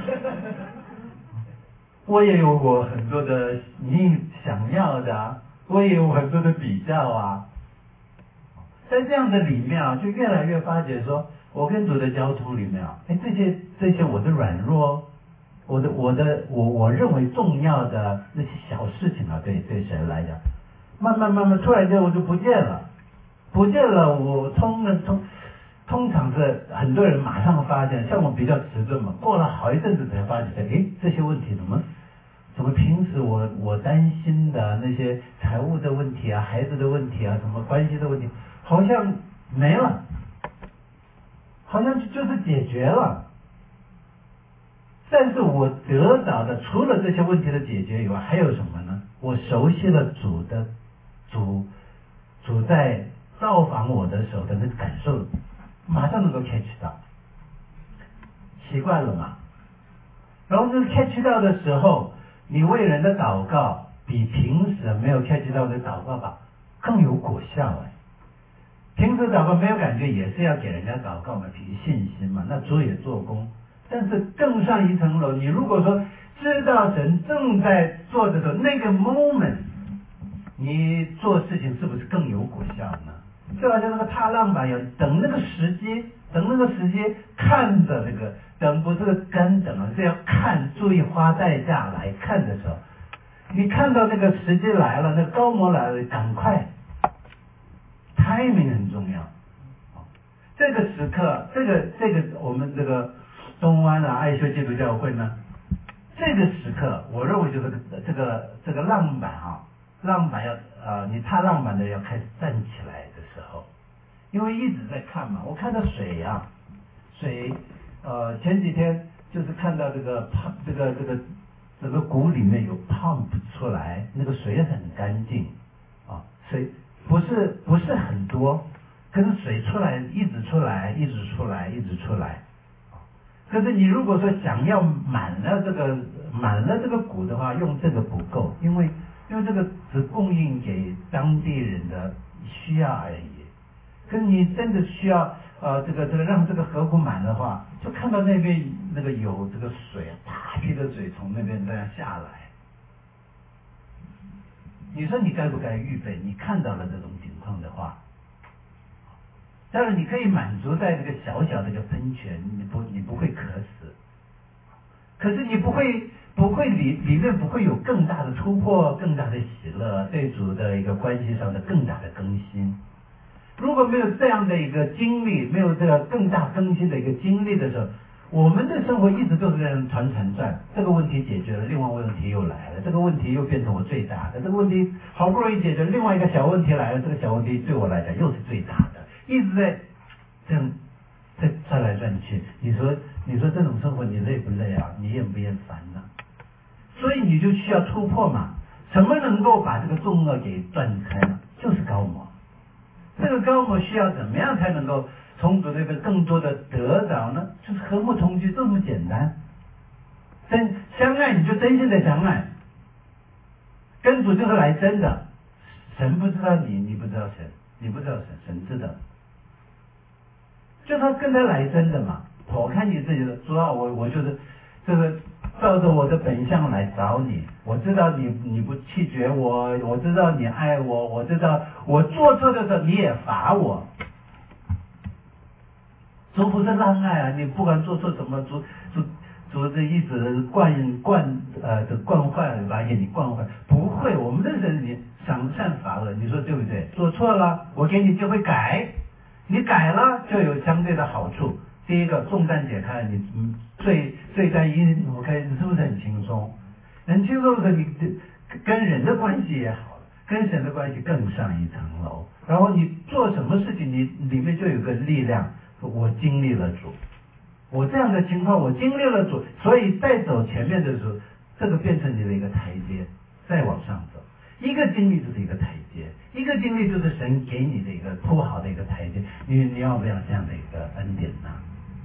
我也有我很多的你想要的啊，我也有很多的比较啊。在这样的里面啊，就越来越发觉说，我跟主的交通里面啊，这些我的软弱，我认为重要的那些小事情啊，对神来讲，慢慢突然间我就不见了，我通常是很多人马上发现，像我比较迟钝嘛，过了好一阵子才发觉，这些问题怎么平时我担心的那些财务的问题啊、孩子的问题啊、什么关系的问题，好像没了，好像就是解决了。但是我得到的除了这些问题的解决以外，还有什么呢？我熟悉了主在造访我的时候的那个感受，马上能够 catch 到，习惯了嘛。然后这个 catch 到的时候，你为人的祷告比平时没有 catch 到的祷告吧更有果效哎。平时祷告没有感觉，也是要给人家祷告嘛，凭信心嘛，那主也做工。但是更上一层楼，你如果说知道神正在做的时候，那个 moment， 你做事情是不是更有果效呢？就好像那个踏浪板一样，等那个时机，看着那个等不是跟等啊，是要看，注意花代价来看的时候，你看到那个时机来了，那高摩来了，赶快 timing 很重要。这个时刻，这个我们这个东湾的爱修基督教会呢，这个时刻，我认为就是这个浪板啊，你踏浪板的要开始站起来的时候，因为一直在看嘛，我看到水前几天就是看到这个整个谷里面有 pump 出来，那个水很干净啊，水不是很多，可是水出来一直出来。可是你如果说想要满了这个谷的话，用这个不够，因为这个只供应给当地人的需要而已。可是你真的需要这个让这个河谷满的话，就看到那边那个有这个水，大批的水从那边这样下来。你说你该不该预备？你看到了这种情况的话，当然你可以满足在这个小小的一个喷泉，你不会渴死，可是你不会里面不会有更大的突破，更大的喜乐，对主的一个关系上的更大的更新。 如果没有这样的一个经历，没有这个更大更新的一个经历的时候，我们的生活一直都是这样团转，这个问题解决了，另外问题又来了，这个问题又变成我最大的，这个问题好不容易解决，另外一个小问题来了，这个小问题对我来讲又是最大的，一直在这样在转来转去。你说这种生活你累不累啊？你厌不厌烦呢？所以你就需要突破嘛。什么能够把这个重恶给断开呢？就是高模。这个高模需要怎么样才能够从主这边更多的得着呢？就是和睦同居，这么简单。相爱你就真心的相爱，跟主就是来真的。神不知道你，你不知道神，你不知道神，神知道。就他跟他来真的嘛。我看你自己的主啊，我就是这个照着我的本相来找你。我知道你不弃绝我，我知道你爱我，我知道我做错的时候你也罚我。主不是滥爱啊，你不管做错什么，主是一直惯坏，把你惯坏。不会，我们的人你赏善罚恶，你说对不对？做错了，我给你机会改，你改了就有相对的好处。第一个重担解开，你罪担一挪开，你是不是很轻松？很轻松的，你跟人的关系也好了，跟神的关系更上一层楼。然后你做什么事情，你里面就有个力量，我经历了主，我这样的情况我经历了主，所以在走前面的时候，这个变成你的一个台阶，再往上走。一个经历就是一个台阶，一个经历就是神给你的一个铺好的一个台阶。你要不要这样的一个恩典呢？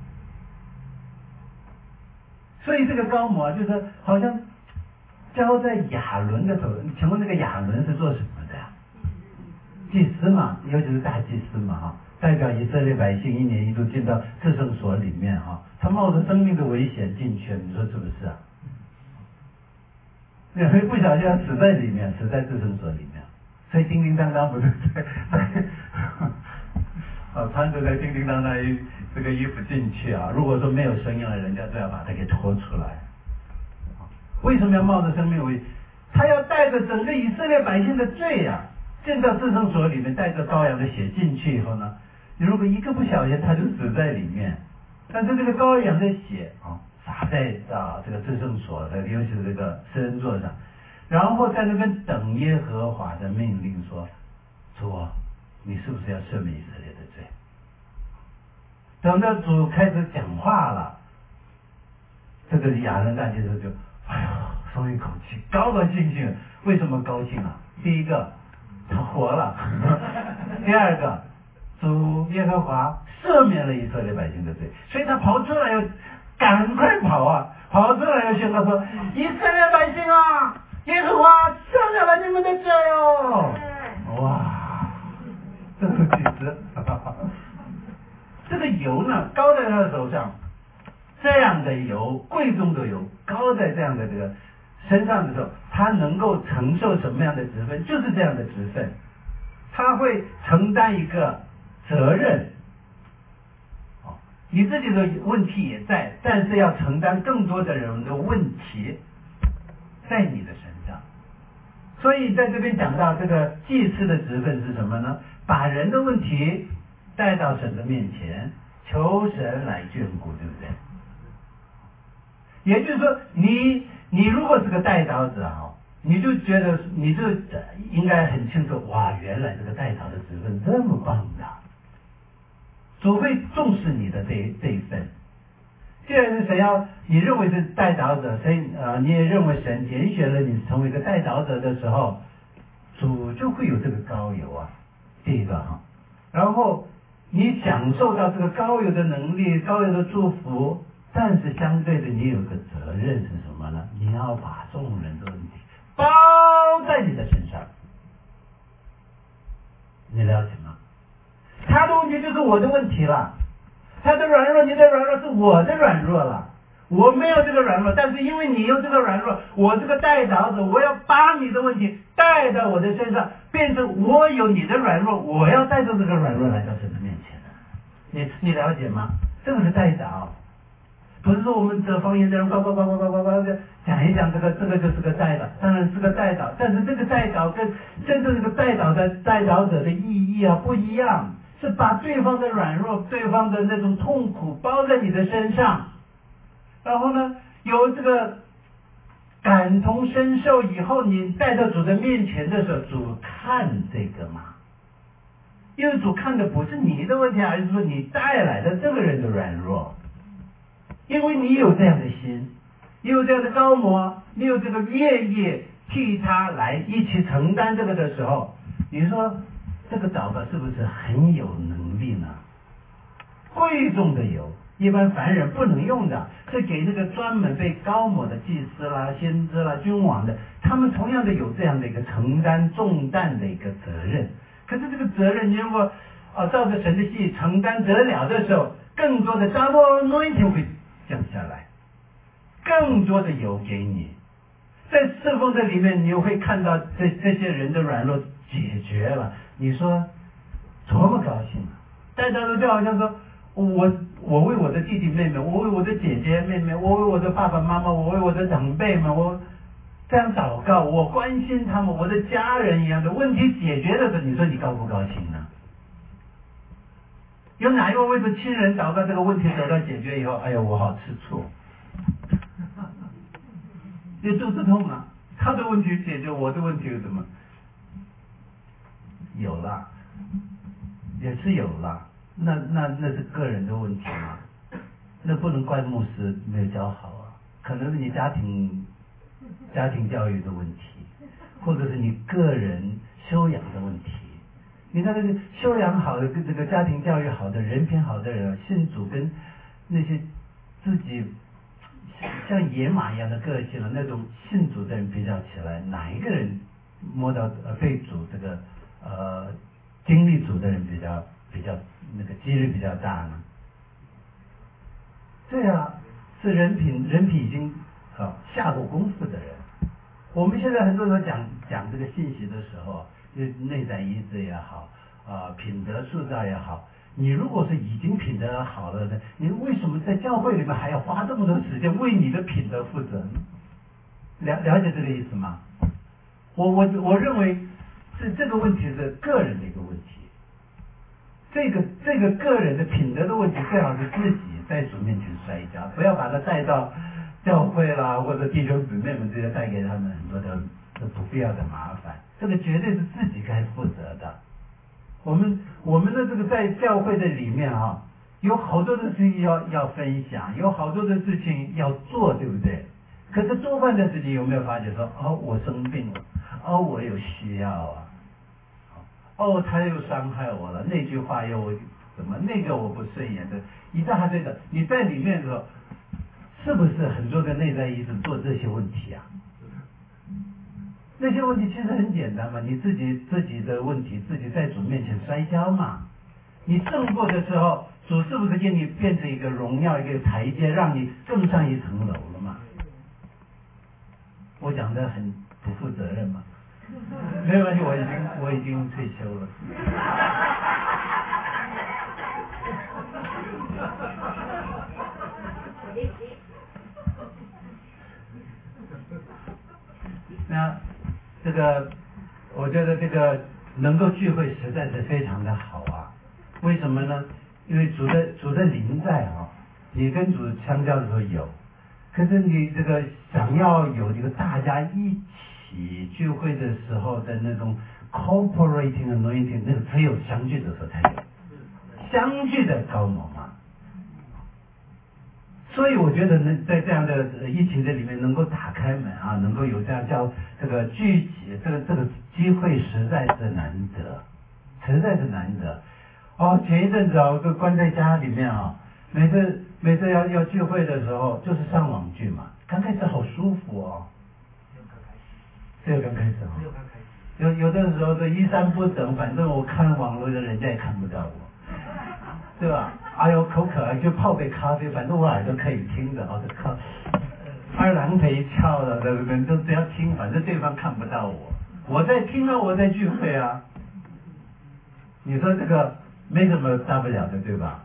所以这个高模就是好像交在亚伦的手，请问那个亚伦是做什么的呀？祭司嘛，尤其是大祭司嘛哈，代表以色列百姓一年一度进到至圣所里面哈，他冒着生命的危险进去，你说是不是啊？你会不小心死在里面，死在至圣所里面，所以叮叮当当不是在穿着在叮叮当当这个衣服进去啊，如果说没有声音了，人家都要把它给拖出来。为什么要冒着生命危险？他要带着整个以色列百姓的罪啊，进到至圣所里面，带着羔羊的血进去以后呢，你如果一个不小心，他就死在里面。但是这个羔羊的血洒在这个至圣所的，尤其是这个施恩座上，然后在那边等耶和华的命令说：主啊，你是不是要赦免以色列的罪？等到主开始讲话了，这个亚伦大祭司就松一口气，高高兴兴。为什么高兴啊？第一个，他活了；第二个，主耶和华赦免了以色列百姓的罪，所以他跑出来要赶快跑啊！跑出来要宣告说：以色列百姓啊，耶和华赦免了你们的罪哦！哇，这是祭司。这个油呢，高在他的手上，这样的油，贵重的油，高在这样的这个身上的时候，他能够承受什么样的职分？就是这样的职分，他会承担一个责任。你自己的问题也在，但是要承担更多的人的问题在你的身上。所以在这边讲到这个祭司的职分是什么呢？把人的问题带到神的面前，求神来眷顾，对不对？也就是说，你如果是个代祷者你就觉得你就应该很清楚，哇，原来这个代祷的职分这么棒的，主会重视你的这一份。既然是神要你认为是代祷者，你也认为神拣选了你成为一个代祷者的时候，主就会有这个膏油啊，第一个然后你享受到这个膏油的能力、膏油的祝福，但是相对的你有个责任是什么呢？你要把众人的问题包在你的身上，你了解吗？他的问题就是我的问题了，他的软弱，你的软弱是我的软弱了。我没有这个软弱，但是因为你有这个软弱，我这个代祷者，我要把你的问题带到我的身上，变成我有你的软弱，我要带着这个软弱来到神的面前的。你了解吗？这个是代祷，不是说我们这方言的人呱讲一讲，这个就是个代祷，当然是个代祷，但是这个代祷跟真正这个代祷者的意义不一样。 是把对方的软弱、对方的那种痛苦包在你的身上，然后呢，有这个感同身受以后，你带到主的面前的时候，主看这个嘛，因为主看的不是你的问题，而是说你带来的这个人的软弱，因为你有这样的心，你有这样的高模，你有这个愿意替他来一起承担这个的时候，你说这个祷告是不是很有能力呢？贵重的油，一般凡人不能用的，是给那个专门被高抹的祭司啦、先知啦、君王的，他们同样的有这样的一个承担重担的一个责任。可是这个责任，你如果照着神的心承担得了的时候，更多的 double anointing 会降下来，更多的油给你，在侍奉的里面，你又会看到这些人的软弱解决了，你说多么高兴啊！大家都就好像说，我为我的弟弟妹妹，我为我的姐姐妹妹，我为我的爸爸妈妈，我为我的长辈们，我这样祷告，我关心他们，我的家人一样的问题解决的时候，你说你高不高兴呢？有哪一位为着亲人祷告，这个问题得到解决以后，哎呀，我好吃醋，你肚子痛啊，他的问题解决，我的问题有什么？有了，也是有了，那是个人的问题嘛，那不能怪牧师没有教好啊，可能是你家庭教育的问题，或者是你个人修养的问题。你看那个修养好的、这个家庭教育好的、人品好的人，信主跟那些自己像野马一样的个性了，那种信主的人比较起来，哪一个人摸到被主这个经历主的人比较那个几率比较大呢？对啊，是人品已经下过功夫的人。我们现在很多人讲这个信息的时候，就内在医治也好，品德塑造也好，你如果是已经品德好了的，你为什么在教会里面还要花这么多时间为你的品德负责呢？了解这个意思吗？我认为是这个问题是个人的一个问题，这个个人的品德的问题，最好是自己在主面前摔跤，不要把它带到教会啦，或者弟兄姊妹们这些，带给他们很多的不必要的麻烦，这个绝对是自己该负责的。我们的这个在教会的里面啊，有好多的事情要分享，有好多的事情要做，对不对？可是多半的事情有没有发觉说，我生病了，我有需要啊，他又伤害我了，那句话又怎么，那个我不顺眼的，一大堆的，你在里面的时候，是不是很多个内在医生做这些问题啊？那些问题其实很简单嘛，你自己的问题，自己在主面前摔跤嘛。你胜过的时候，主是不是给你变成一个荣耀，一个台阶，让你更上一层楼了嘛？我讲的很不负责任嘛？没有关系，我已经退休了。那这个，我觉得这个能够聚会实在是非常的好啊。为什么呢？因为主的灵在啊，你跟主相交的时候有，可是你这个想要有一个大家一起聚会的时候的那种 cooperating anointing， 那个只有相聚的时候才有，相聚的高某嘛。所以我觉得呢，在这样的疫情的里面，能够打开门啊，能够有这样叫这个聚集，这个机会实在是难得，实在是难得。前一阵子我就关在家里面啊，每次要聚会的时候，就是上网聚嘛。刚开始好舒服哦，只有刚开始哦，有的时候是衣衫不整，反正我看网络的人家也看不到我，对吧？哎呦，口渴就泡杯咖啡，反正我耳朵可以听的，这靠二郎腿翘的，都只要听，反正对方看不到我，我在听啊，我在聚会啊。你说这个没什么大不了的，对吧？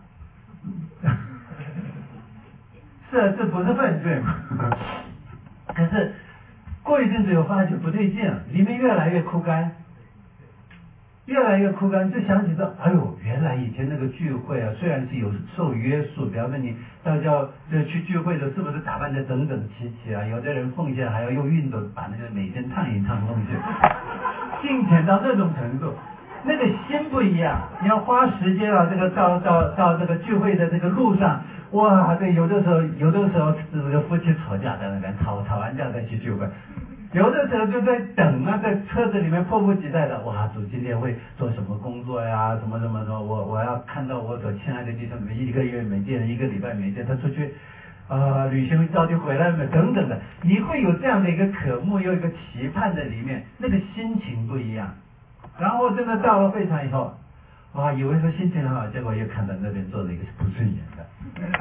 是啊，这不是犯罪嘛？可是过一阵子有发觉不对劲，里面越来越枯干， 越来越枯干，就想起到，哎呦，原来以前那个聚会啊，虽然是有受约束，比方说你到去聚会的，是不是打扮得整整齐齐啊？有的人奉献还要用熨斗把那个每天烫一烫奉献，敬虔到这种程度，那个心不一样。你要花时间啊，这个到这个聚会的这个路上，哇，对，有的时候这个夫妻吵架在那边吵完架再去聚会。有的时候就在等啊，在车子里面迫不及待的，哇，主今天会做什么工作呀？什么，我要看到我所亲爱的弟兄姊妹一个月没见，一个礼拜没见，他出去旅行到底回来没？等等的，你会有这样的一个渴慕，有一个期盼在里面，那个心情不一样。然后真的到了会场以后，哇，以为说心情很好，结果又看到那边坐了一个不顺眼的。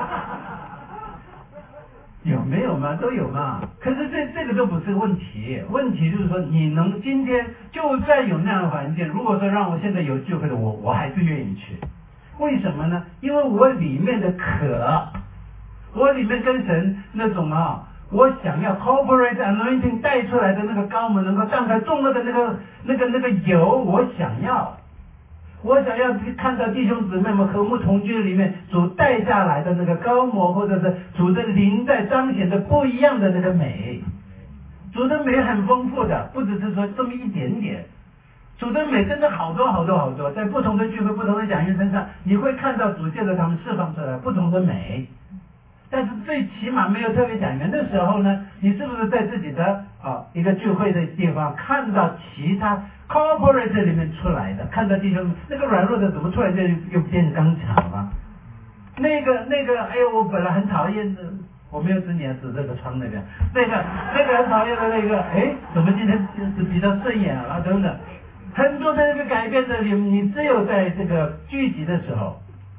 有没有嘛？都有嘛。可是这个都不是问题，问题就是说你能今天就算有那样的环境，如果说让我现在有聚会的我还是愿意去。为什么呢？因为我里面的渴，我里面跟神那种我想要 corporate anointing 带出来的那个膏抹能够荡开众恶的那个油，我想要看到弟兄姊妹们和睦同居里面主带下来的那个膏抹，或者是主的灵在彰显的不一样的那个美。主的美很丰富的，不只是说这么一点点，主的美真的好多，在不同的聚会不同的讲员身上，你会看到主借着他们释放出来不同的美。但是最起码没有特别讲员的时候呢，你是不是在自己的一个聚会的地方看到其他 corporate 里面出来的，看到弟兄那个软弱的怎么突然间又变刚强了？那个，哎呦，我本来很讨厌的，我没有指你，指这个窗那边，那个很讨厌的那个，哎，怎么今天就是比较顺眼了？等等，很多的那个改变的你只有在这个聚集的时候，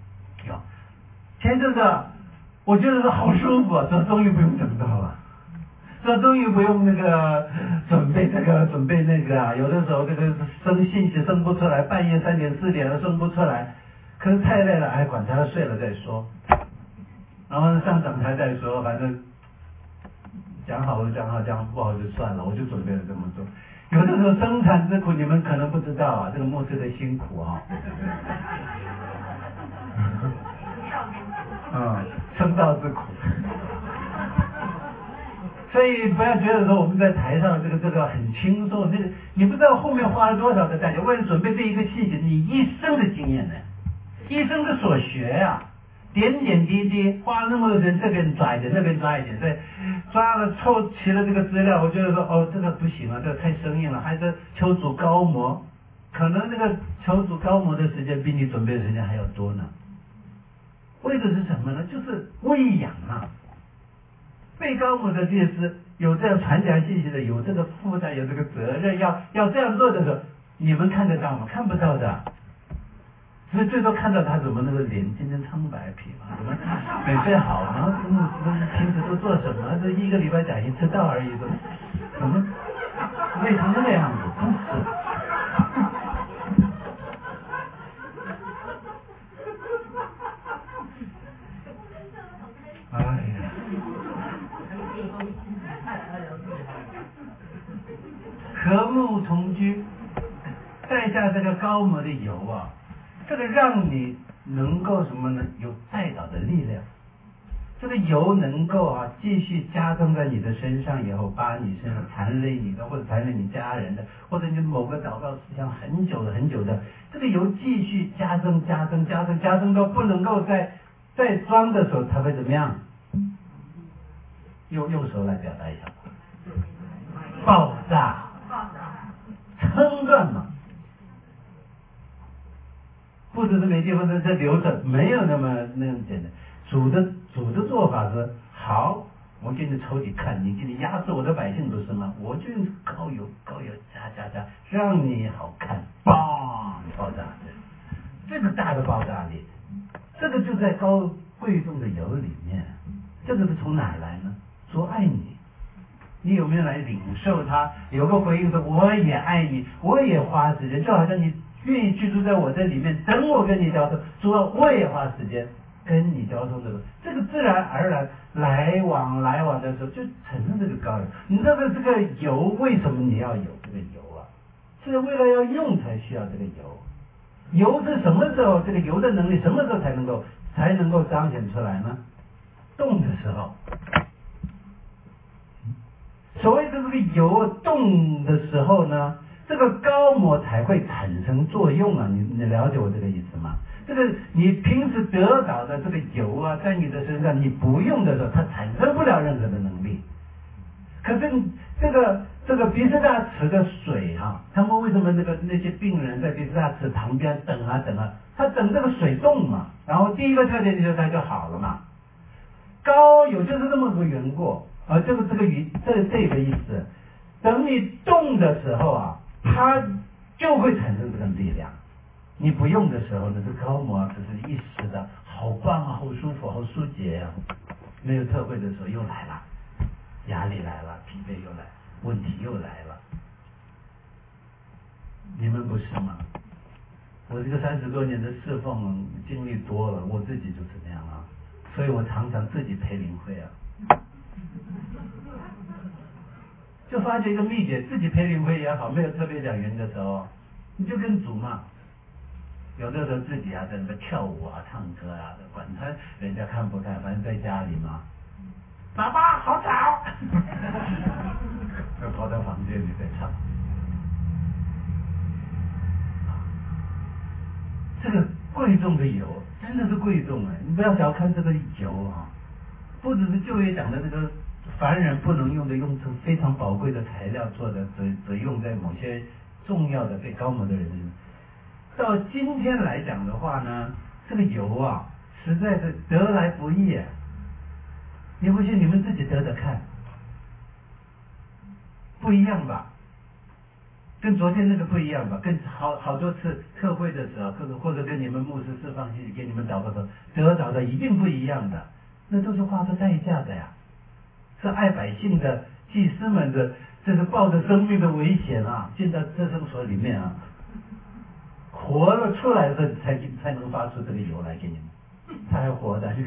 前阵子我觉得是好舒服啊，这终于不用等到了。这终于不用那个准备那个啊，有的时候这个生信息生不出来，半夜3点4点了生不出来，可是太累了，哎，管他睡了再说，然后上讲台再说，反正讲好就讲好，讲不好就算了，我就准备了这么做。有的时候生产之苦你们可能不知道啊，这个牧师的辛苦啊。生道之苦。所以不要觉得说我们在台上这个很轻松，你不知道后面花了多少的代价，为了准备这一个细节，你一生的经验呢，一生的所学啊，点点滴滴，花了那么多人这边抓一点，那边抓一点，所以抓了凑齐了这个资料，我觉得说这个不行了，这个太生硬了，还是求主高模，可能这个求主高模的时间比你准备的时间还要多呢。为的是什么呢？就是喂养啊。被高模的律师有这样传讲信息的，有这个负担，有这个责任，要这样做的时候，你们看得到吗？看不到的，所以最多看到他怎么那个脸今天苍白皮嘛，怎么没睡好，然后平时都做什么？这一个礼拜讲1次道而已，怎么累成那个样子？真是。哎呀，和睦同居，带下这个高模的油啊，这个让你能够什么呢？有带导的力量。这个油能够继续加增在你的身上以后，把你身上缠累你的，或者缠累你家人的，或者你某个祷告事项很久的，这个油继续加增到不能够再装的时候，它会怎么样？用手来表达一下，爆炸，称断嘛。不只是没地方在这流程，没有那么简单。主的做法是好，我给你抽你看，你给你压制我的百姓不是吗？我就用高油加，让你好看，嘣，爆炸，这个大的爆炸力，这个就在高贵重的油里面。这个是从哪来呢？主爱你，你有没有来领受它？有个回应说我也爱你，我也花时间，就好像你愿意居住在我这里面，等我跟你交通，主啊，我也花时间跟你交通这个自然而然来往的时候就产生这个高油。你知道这个油为什么你要有这个油啊？ 是为了要用才需要这个油。油是什么时候？这个油的能力什么时候才能够彰显出来呢？动的时候。所谓的这个油动的时候呢，这个高模才会产生作用啊！你了解我这个意思吗？这个你平时得到的这个油啊，在你的身上你不用的时候，它产生不了任何的能力。可是这个比斯大池的水啊，他们为什么那些病人在比斯大池旁边等啊，他等这个水动嘛，然后第一个特点就是它就好了嘛。高油就是这么个缘故。这个意思，等你动的时候啊，它就会产生这个力量。你不用的时候呢，这高模啊，只是一时的，好棒啊，好舒服，好舒解啊。没有特惠的时候又来了，压力来了，疲惫又来，问题又来了。你们不是吗？我这个30多年的侍奉经历多了，我自己就是那样啊，所以我常常自己陪灵会啊。就发觉一个秘诀，自己陪灵会也好，没有特别讲员的时候，你就跟主嘛。有的时候自己啊在那边跳舞啊、唱歌啊，管他人家看不看，反正在家里嘛。爸爸好吵，就跑到房间里在唱。这个贵重的油真的是贵重哎，你不要小看这个油啊，不只是旧约讲的这个。凡人不能用的，用成非常宝贵的材料做的，只用在某些重要的被高模的人。到今天来讲的话呢，这个油啊，实在是得来不易啊。你不信你们自己得看，不一样吧？跟昨天那个不一样吧？跟好多次特会的时候，或者跟你们牧师释放信息给你们祷告的时候，得到的一定不一样的，那都是花出代价的呀。是爱百姓的祭司们的，这是抱着生命的危险啊，进到至圣所里面啊，活了出来的才能发出这个油来给你们，他还活的。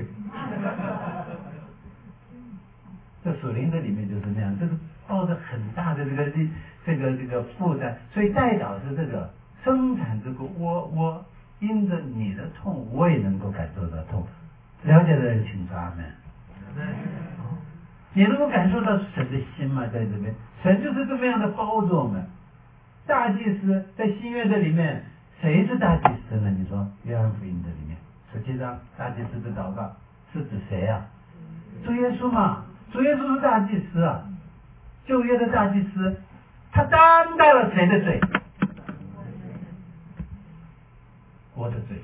这属灵的里面就是那样，这是抱着很大的这个负担，所以代祷是这个生产这个我因着你的痛，我也能够感受到痛。了解的人请说阿们。你能够感受到神的心吗？在这边，神就是这么样的包着我们。大祭司在新约的里面，谁是大祭司呢？你说约翰福音的里面，17章大祭司的祷告是指谁啊？主耶稣嘛，主耶稣是大祭司啊。旧约的大祭司，他担待了谁的罪？我的罪。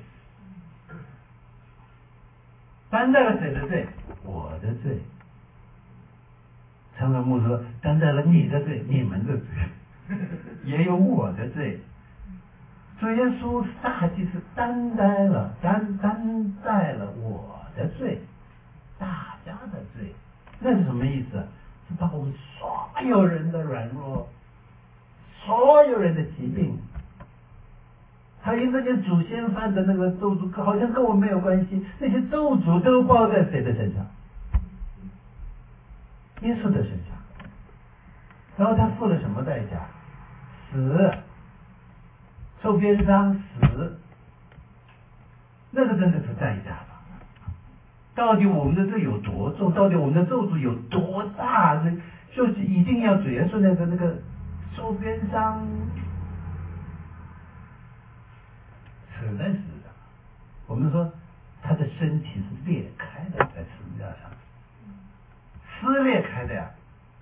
担待了谁的罪？我的罪。常常牧师说，担待了你的罪，你们的罪，也有我的罪。主耶稣是大祭司，担待了我的罪，大家的罪。那是什么意思？是把我们所有人的软弱，所有人的疾病，他因这些祖先犯的那个咒诅，好像跟我没有关系，那些咒诅都包在谁的身上？耶稣的身上。然后他付了什么代价？死，受鞭伤，死。那个真的是代价吧？到底我们的罪有多重？到底我们的咒诅有多大？就是一定要主耶稣那个受鞭伤，死在死的。我们说他的身体是裂开的，在十字架上撕裂开的呀。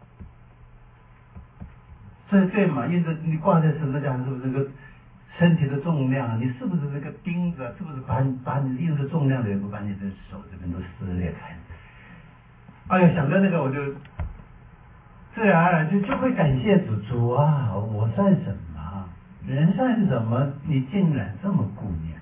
这对嘛？因为你挂在十字架上，是不是这个身体的重量？你是不是这个钉子？是不是把你硬的重量的，把你的手这边都撕裂开？哎呦，想到那个我就自然而然就会感谢主啊！我算什么？人算什么？你竟然这么顾念？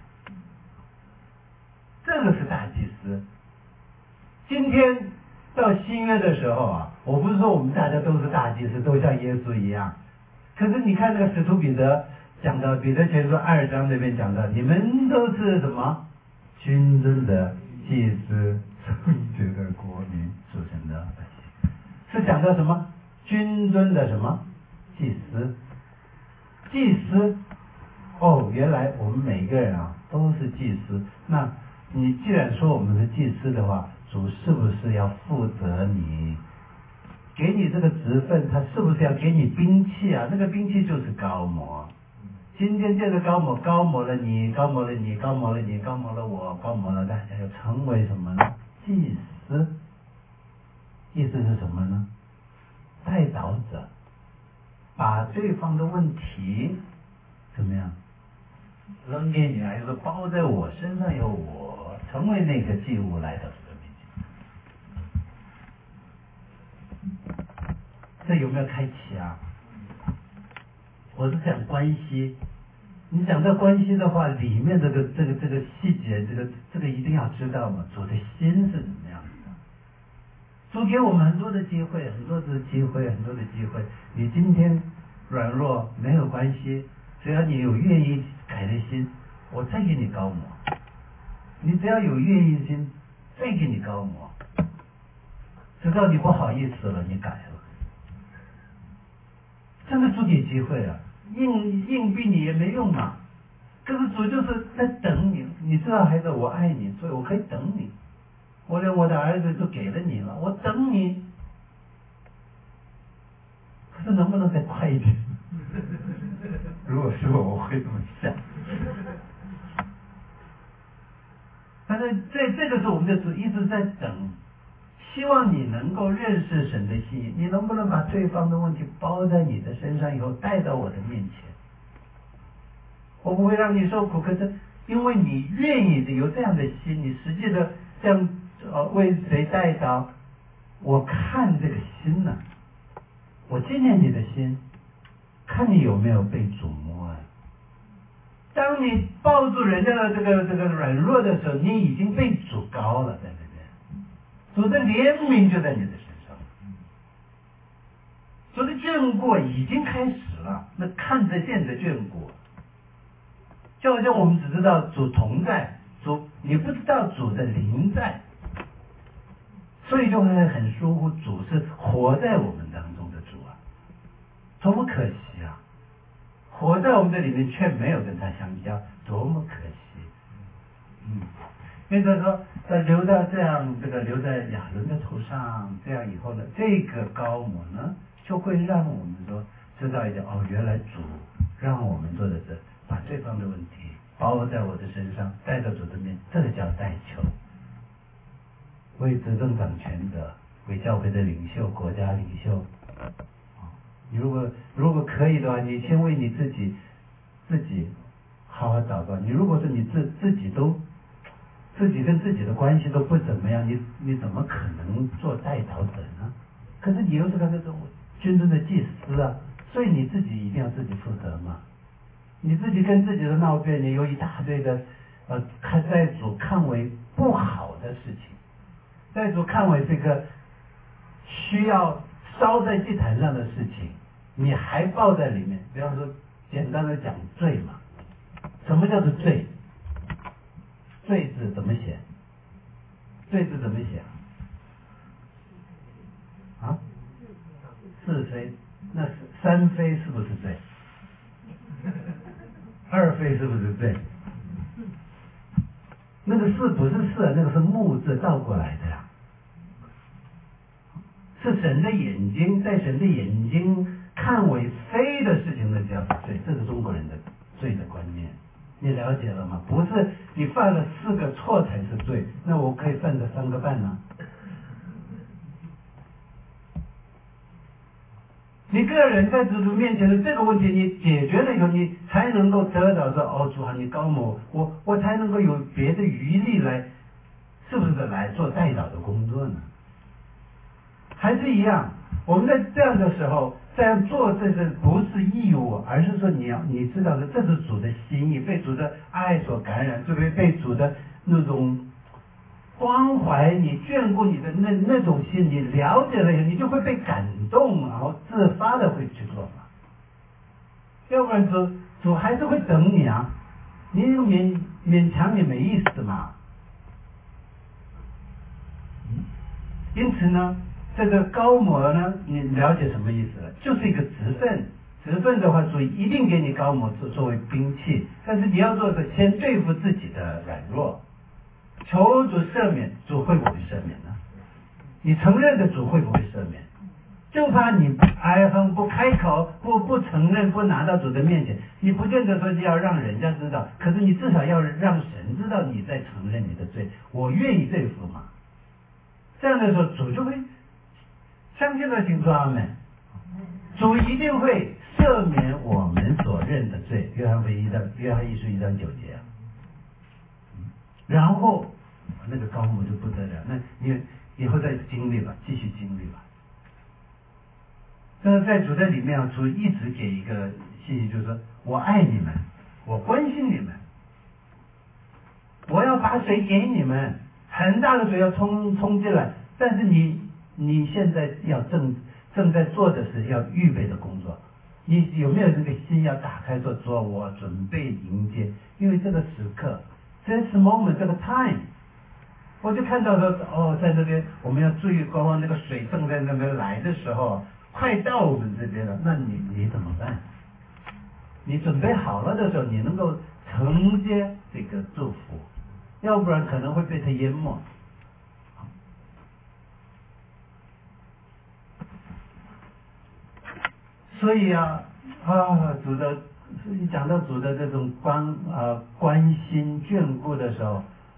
这个是大祭司。今天到新约的时候啊，我不是说我们大家都是大祭司，都像耶稣一样。可是你看那个使徒彼得讲到彼得前书2章那边讲到，你们都是什么？君尊的祭司，圣洁的国民，属神的百姓。是讲到什么？君尊的什么？祭司。 祭司，哦，原来我们每个人啊都是祭司。那你既然说我们是祭司的话，主是不是要负责你，给你这个职分，他是不是要给你兵器啊？那个兵器就是膏抹。今天借着膏抹，膏抹了你，膏抹了你，膏抹了你，膏抹了我，膏抹了大家，要成为什么呢？祭司。意思是什么呢？代祷者，把对方的问题怎么样扔给你，还是包在我身上，由我成为那个祭物来到主的面前。这有没有开启啊？我是讲关系，你讲这关系的话，里面这个细节，这个一定要知道嘛，主的心是怎么样的。主给我们很多的机会，很多的机会。你今天软弱没有关系，只要你有愿意改的心，我再给你膏抹。你只要有愿意心，再给你膏抹。直到你不好意思了，你改了。真的主给机会啊，硬逼你也没用嘛。可是主就是在等你，你知道孩子，我爱你，所以我可以等你。我连我的儿子都给了你了，我等你。可是能不能再快一点？如果是我会这么想。但是这个时候我们就一直在等，希望你能够认识神的心意。你能不能把对方的问题包在你的身上以后带到我的面前？我不会让你受苦，可是因为你愿意的有这样的心，你实际的这样为谁代祷，我看这个心呢，我纪念你的心，看你有没有被瞩摸啊。当你抱住人家的这个软弱的时候，你已经被主膏了，在这边，主的怜悯就在你的身上，主的眷顾已经开始了，那看得见的眷顾，就好像我们只知道主同在，你不知道主的灵在，所以就会很疏忽主是活在我们当中的主啊，多么可惜啊！活在我们这里面却没有跟他相交，多么可惜。因此说留到这样，留在亚伦的头上，这样以后呢，这个膏抹呢，就会让我们说知道一点，原来主让我们做的是把对方的问题包在我的身上，带到主的面，这个叫代求。为执政掌权者，为教会的领袖、国家领袖，你如果可以的话，你先为你自己好好祷告。你如果说你自己跟自己的关系都不怎么样，你怎么可能做代祷者呢？可是你又是个这种军中的祭司啊，所以你自己一定要自己负责嘛。你自己跟自己的闹别扭，有一大堆的在主看为不好的事情，在主看为这个需要烧在祭坛上的事情，你还抱在里面。比方说简单的讲罪嘛，什么叫做罪？罪字怎么写？罪字怎么写啊？是非，那三非是不是罪？二非是不是罪？那个是不是是，那个是木字倒过来的呀。是神的眼睛，在神的眼睛看为非的事情，那叫罪。这是中国人的罪的观念，你了解了吗？不是你犯了4个错才是罪，那我可以犯个3个半呢。你个人在主面前的这个问题，你解决了以后，你才能够得到说，主啊，你膏抹我才能够有别的余力来，是不是来做代祷的工作呢？还是一样，我们在这样的时候，这样做这是不是义务，而是说你知道的，这是主的心意，被主的爱所感染，就被主的那种关怀你、眷顾你的那种心，你了解了以后，你就会被感动，然后自发的会去做嘛。要不然主还是会等你啊，你勉强也没意思嘛。因此呢，这个膏抹呢，你了解什么意思了？就是一个职分， 10份的话，主一定给你膏抹作为兵器，但是你要做的是先对付自己的软弱，求主赦免，主会不会赦免呢？你承认的主会不会赦免？就怕你不哀恨，不开口，不承认，不拿到主的面前，你不见得说要让人家知道，可是你至少要让神知道你在承认你的罪，我愿意对付嘛。这样的时候，主就会相信的请说阿们。主一定会赦免我们所认的罪，约翰一书1章9节啊。然后那个膏抹就不得了，那你以后再经历吧，继续经历吧。但是在主的里面啊，主一直给一个信息，就是说我爱你们，我关心你们，我要把水给你们，很大的水要冲进来，但是你现在要正在做的是要预备的工作，你有没有这个心要打开说主，我准备迎接，因为这个时刻 ，this moment 这个 time， 我就看到说在那边我们要注意，光光那个水正在那边来的时候，快到我们这边了，那你怎么办？你准备好了的时候，你能够承接这个祝福，要不然可能会被它淹没。所以主的，一讲到主的这种关心眷顾的时候，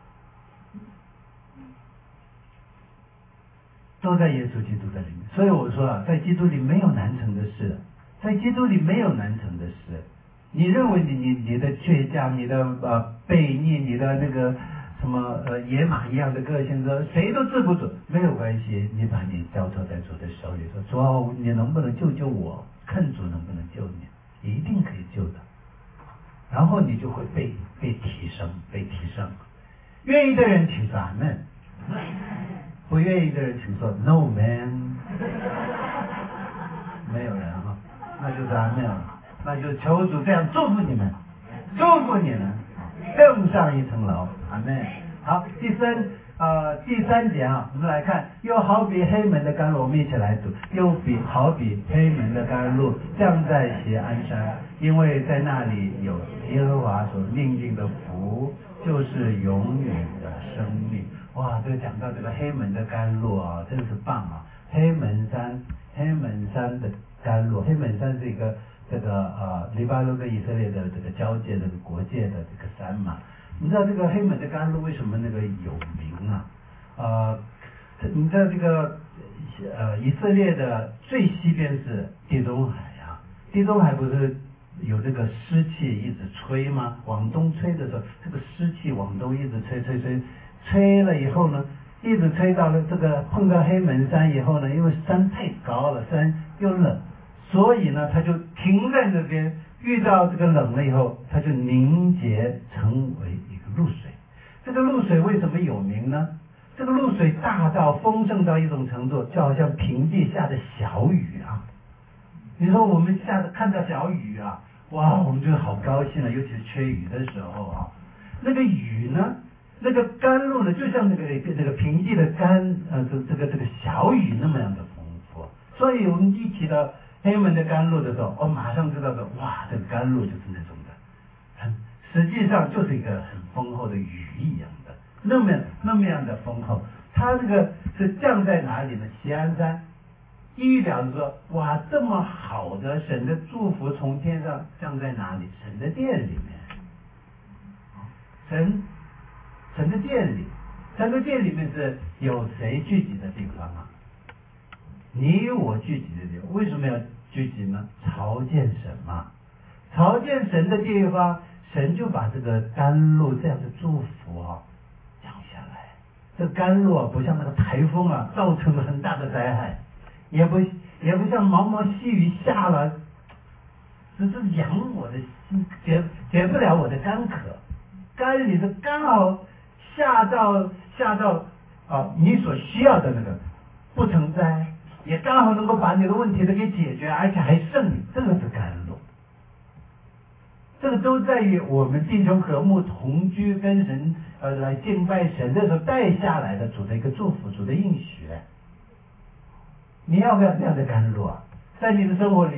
都在耶稣基督的里面。所以我说在基督里没有难成的事，在基督里没有难成的事。你认为你的倔强，你的悖逆，你的那个什么野马一样的个性，说谁都治不准，没有关系，你把你交托在主的手里，说主你能不能救我？看主能不能救你，一定可以救的。然后你就会被提升，愿意的人请说阿们，不愿意的人请说 No man。没有人哈，那就是阿们了。那就求主这样祝福你们，更上一层楼，阿们。好，第三节啊，我们来看，又好比黑门的甘露，我们一起来读，又好比黑门的甘露降在锡安山，因为在那里有耶和华所命定的福，就是永远的生命。哇，这个讲到这个黑门的甘露啊，真是棒啊！黑门山的甘露，黑门山是一个黎巴嫩跟以色列的这个交界的国界的这个山嘛。你知道这个黑门的甘露为什么那个有名啊？你知道这个以色列的最西边是地中海啊，地中海不是有这个湿气一直吹吗？往东吹的时候，这个湿气往东一直吹了以后呢，一直吹到了这个碰到黑门山以后呢，因为山太高了，山又冷，所以呢，它就停在那边。遇到这个冷了以后，它就凝结成为一个露水。这个露水为什么有名呢？这个露水大到丰盛到一种程度，就好像平地下的小雨啊。你说我们看到小雨啊，哇，我们就好高兴了，尤其是缺雨的时候啊。那个雨呢，那个甘露呢，就像那个平地的这个小雨那么样的丰富。所以我们一提到黑门的甘露的时候，我马上知道的，哇，这个甘露就是那种的，实际上就是一个很丰厚的雨一样的，那么样的丰厚。它这个是降在哪里呢？锡安山，意表示说，哇，这么好的神的祝福从天上降在哪里？神的殿里面。神的殿里，神的殿里面是有谁聚集的地方啊？你我聚集的地方，为什么要聚集呢？朝见神嘛，朝见神的地方，神就把这个甘露这样的祝福啊降下来。这甘露啊，不像那个台风啊，造成了很大的灾害，也不像毛毛细雨下了，只是养我的心，解不了我的干渴。甘霖是刚好下到你所需要的那个，不成灾。也刚好能够把你的问题都给解决，而且还剩你，这个是甘露。这个都在于我们弟兄和睦同居，跟神来敬拜神的时候带下来的主的一个祝福，主的应许。你要不要这样的甘露啊？在你的生活里面，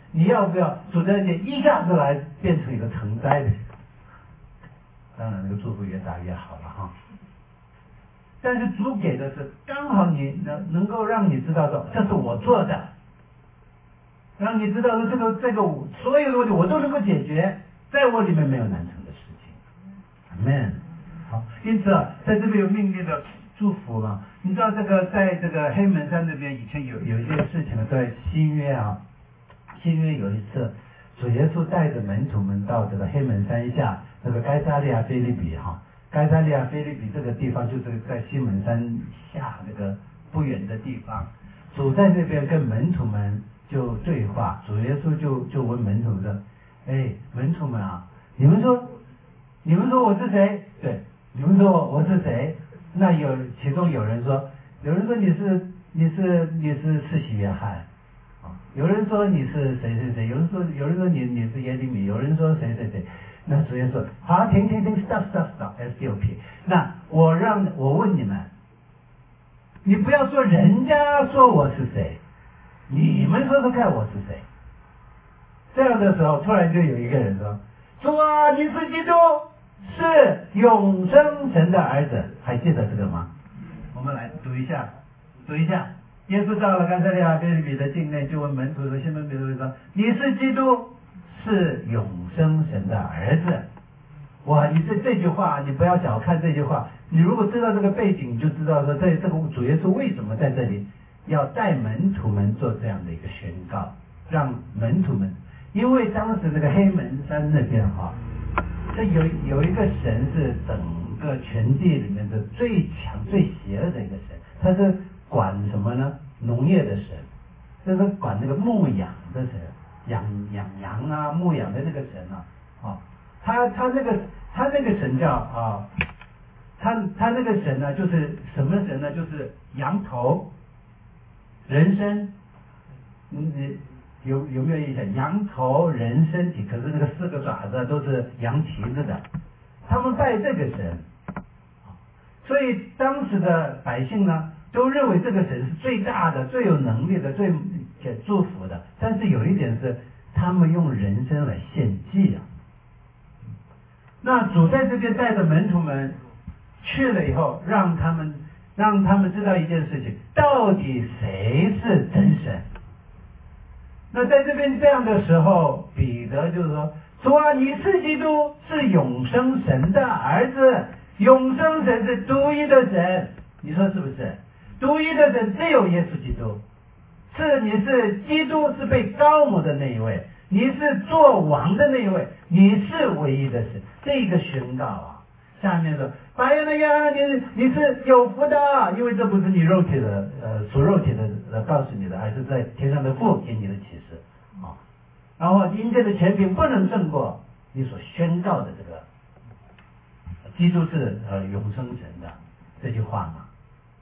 你要不要主在你一下子来变成一个成灾的？当然，那个祝福越大越好了哈。但是主给的是刚好你能够让你知道说，这是我做的，让你知道说这个所有的问题我都能够解决，在我里面没有难成的事情。Amen。好，因此啊，在这边有命令的祝福嘛。你知道这个在这个黑门山那边以前有一些事情，在新约啊，新约有一次，主耶稣带着门徒们到这个黑门山下，这个该撒利亚腓立比哈。该撒利亚腓立比这个地方就是在西门山下那个不远的地方，主在这边跟门徒们就对话，主耶稣就问门徒说：“哎，门徒们啊，你们说我是谁？对，你们说我是谁？那其中有人说你是施洗约翰，啊，有人说你是谁，有人说你是耶利米，有人说谁。”那主耶稣说：“好，停 ，stop，STOP。那我问你们，你不要说人家说我是谁，你们说说看我是谁。”这样的时候，突然就有一个人说：“主啊，你是基督，是永生神的儿子。”还记得这个吗？我们来读一下。耶稣到了该撒利亚腓立比的境内，就问门徒说：“西门彼得说，你是基督？是永生神的儿子。”哇，你这句话，你不要小看这句话。你如果知道这个背景，你就知道说这个主耶稣为什么在这里要带门徒们做这样的一个宣告，让门徒们，因为当时这个黑门山那边哈，这有一个神是整个全地里面的最强最邪恶的一个神，他是管什么呢？农业的神，就是管那个牧养的神。养羊啊，牧养的那个神啊，他那个神叫啊，他那个神呢，就是什么神呢？就是羊头、人身，你有没有印象？羊头、人身体，可是那个4个爪子都是羊蹄子的，他们拜这个神，所以当时的百姓呢，都认为这个神是最大的、最有能力的、最祝福的。但是有一点是，他们用人身来献祭啊。那主在这边带着门徒们去了以后，让他们知道一件事情，到底谁是真神。那在这边这样的时候，彼得就是说：“主啊，你是基督，是永生神的儿子。永生神是独一的神，你说是不是？独一的神只有耶稣基督。你是基督，是被高摩的那一位，你是做王的那一位，你是唯一的神。”这个宣告啊，下面说：“白羊的羊，你是有福的，因为这不是你肉体的属肉体的告诉你的，而是在天上的父给你的启示啊。然后阴间的权柄不能胜过你所宣告的这个基督是永生神的这句话嘛。”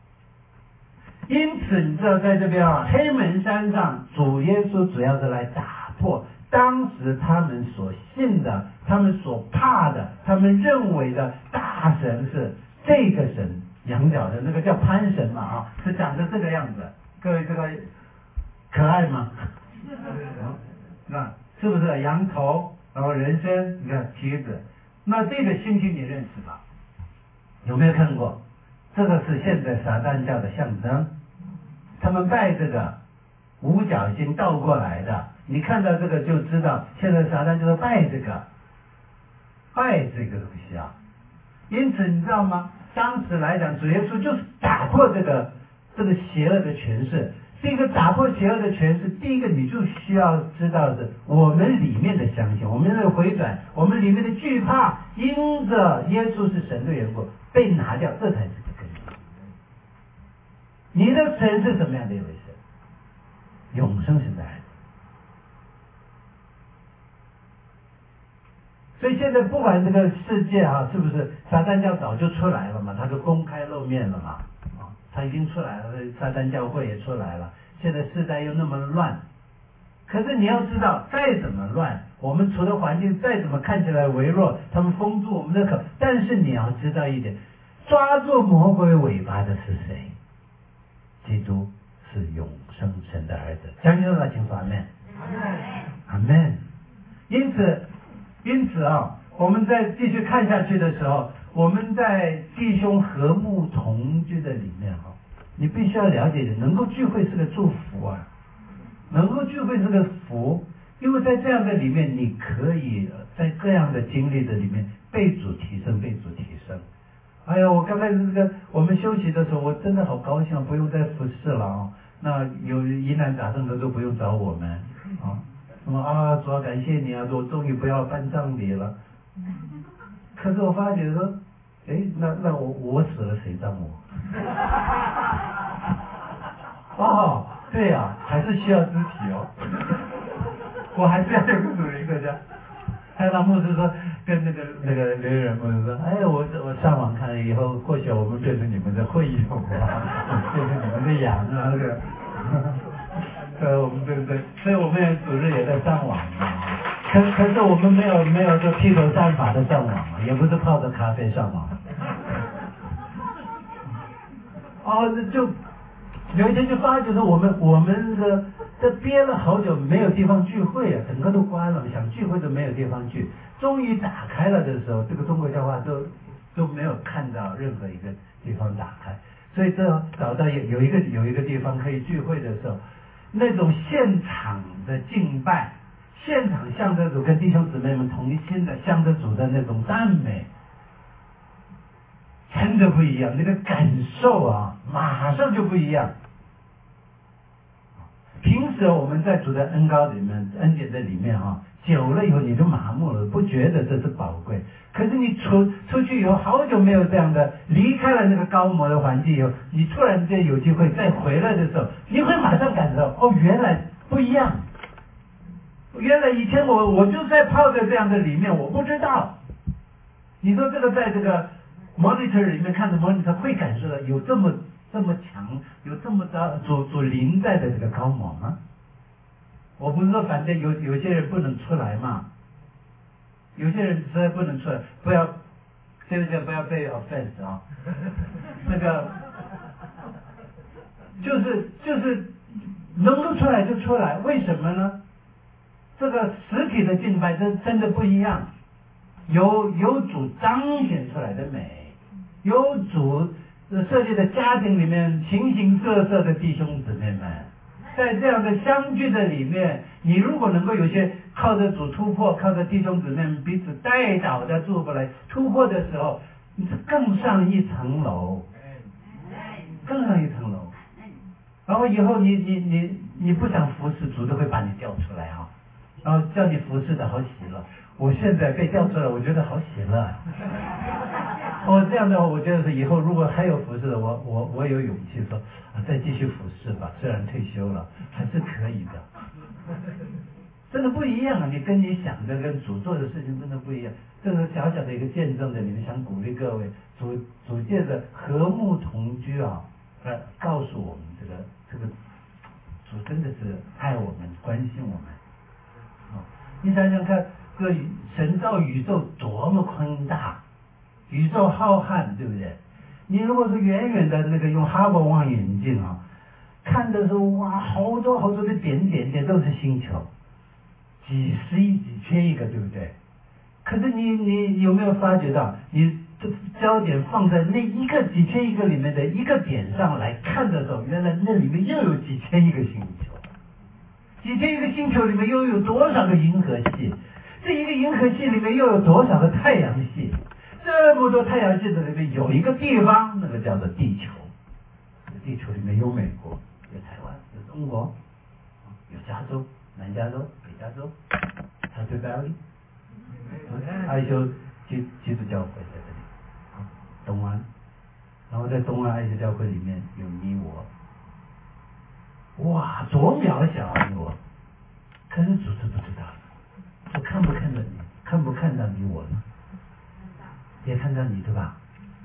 因此，你知道在这边啊，黑门山上，主耶稣主要是来打破当时他们所信的、他们所怕的、他们认为的大神是这个神，羊角的那个叫潘神嘛啊，是长得这个样子。各位这个可爱吗？那是不是羊头，然后人身，你看蹄子？那这个星星你认识吧？有没有看过？这个是现在撒旦教的象征。他们拜这个五角星倒过来的，你看到这个就知道，现在撒旦就是拜这个东西啊。因此你知道吗？当时来讲，主耶稣就是打破这个邪恶的权势。这个打破邪恶的权势，第一个你就需要知道的，我们里面的相信，我们的回转，我们里面的惧怕，因着耶稣是神的缘故被拿掉，这才是个根源。你的神是什么样的一位神？永生神的儿子。所以现在不管这个世界啊，是不是撒旦教早就出来了嘛，他就公开露面了嘛，他已经出来了，撒旦教会也出来了。现在世代又那么乱，可是你要知道，再怎么乱，我们除了环境再怎么看起来微弱，他们封住我们的口，但是你要知道一点，抓住魔鬼尾巴的是谁？基督是永生神的儿子。相信了，请说阿们。 阿门。因此啊，我们在继续看下去的时候，我们在弟兄和睦同居的里面哈，你必须要了解的，能够聚会是个祝福啊，能够聚会是个福，因为在这样的里面，你可以在各样的经历的里面被主提升，被主提升。哎呀，我刚开始我们休息的时候，我真的好高兴，不用再服侍了啊。那有疑难杂症的都不用找我们啊。什么啊，主要感谢你啊，我终于不要办葬礼了。可是我发觉说，哎，那我死了谁葬我？哦，对呀、还是需要肢体哦。我还是要有个主人一个家。还有牧师说，跟那个刘人牧师说，哎，我上网看了以后，或许我们变成你们的会友啊，变成你们的羊啊，那个。我们对不对？所以我们也主日也在上网啊。可是我们没有说披头散发的上网啊，也不是泡着咖啡上网。哦，就有一天就发觉说我们这憋了好久没有地方聚会啊，整个都关了，想聚会都没有地方聚。终于打开了的时候，这个中国教会都没有看到任何一个地方打开，所以这找到有一个地方可以聚会的时候，那种现场的敬拜，现场向着主跟弟兄姊妹们同心的向着主的那种赞美，真的不一样，那个感受啊，马上就不一样。平时我们在主的恩膏里面、恩典的里面啊，久了以后你就麻木了，不觉得这是宝贵。可是你出去以后，好久没有这样的离开了那个高模的环境以后，你突然间有机会再回来的时候，你会马上感受哦，原来不一样。原来以前我就在泡在这样的里面，我不知道。你说这个在这个 monitor 里面看着 monitor 会感受到有这么强，有这么大主临在的这个高模吗？我不是说反正有些人不能出来嘛，有些人实在不能出来，不要对不对？不要被 offense 啊。那个就是能够出来就出来，为什么呢？这个实体的敬拜真的不一样，有主彰显出来的美，有主设计的家庭里面形形色色的弟兄姊妹们，在这样的相聚的里面，你如果能够有些靠着主突破，靠着弟兄姊妹们彼此带导的祝福来突破的时候，你是更上一层楼，更上一层楼。然后以后你不想服侍主，都会把你调出来哈，然后叫你服侍的好喜乐。我现在被调出来，我觉得好喜乐。这样的话，我觉得是以后如果还有服侍的，我有勇气说再继续服侍吧，虽然退休了，还是可以的。真的不一样啊！你跟你想的跟主做的事情真的不一样。这是小小的一个见证的，你们想鼓励各位，主借着和睦同居啊，来告诉我们这个主真的是爱我们，关心我们。你想想看，这神造宇宙多么宽大，宇宙浩瀚，对不对？你如果是远远的那个用哈勃望远镜啊，看的时候哇，好多好多的点都是星球，几十亿、几千亿个，对不对？可是你有没有发觉到，你这焦点放在那一个几千亿个里面的一个点上来看的时候，原来那里面又有几千亿个星球，几千亿个星球里面又有多少个银河系？这一个银河系里面又有多少个太阳系？这么多太阳系的里面有一个地方，那个叫做地球。地球里面有美国，有台湾，有中国，有加州、南加州、北加州，还有北美，还有基督教会在这里，东岸，然后在东岸爱斯教会里面有你我，哇，多渺小啊你我，可是主是不知道的，主看不看到你，看不看到你我呢？也看到你对吧？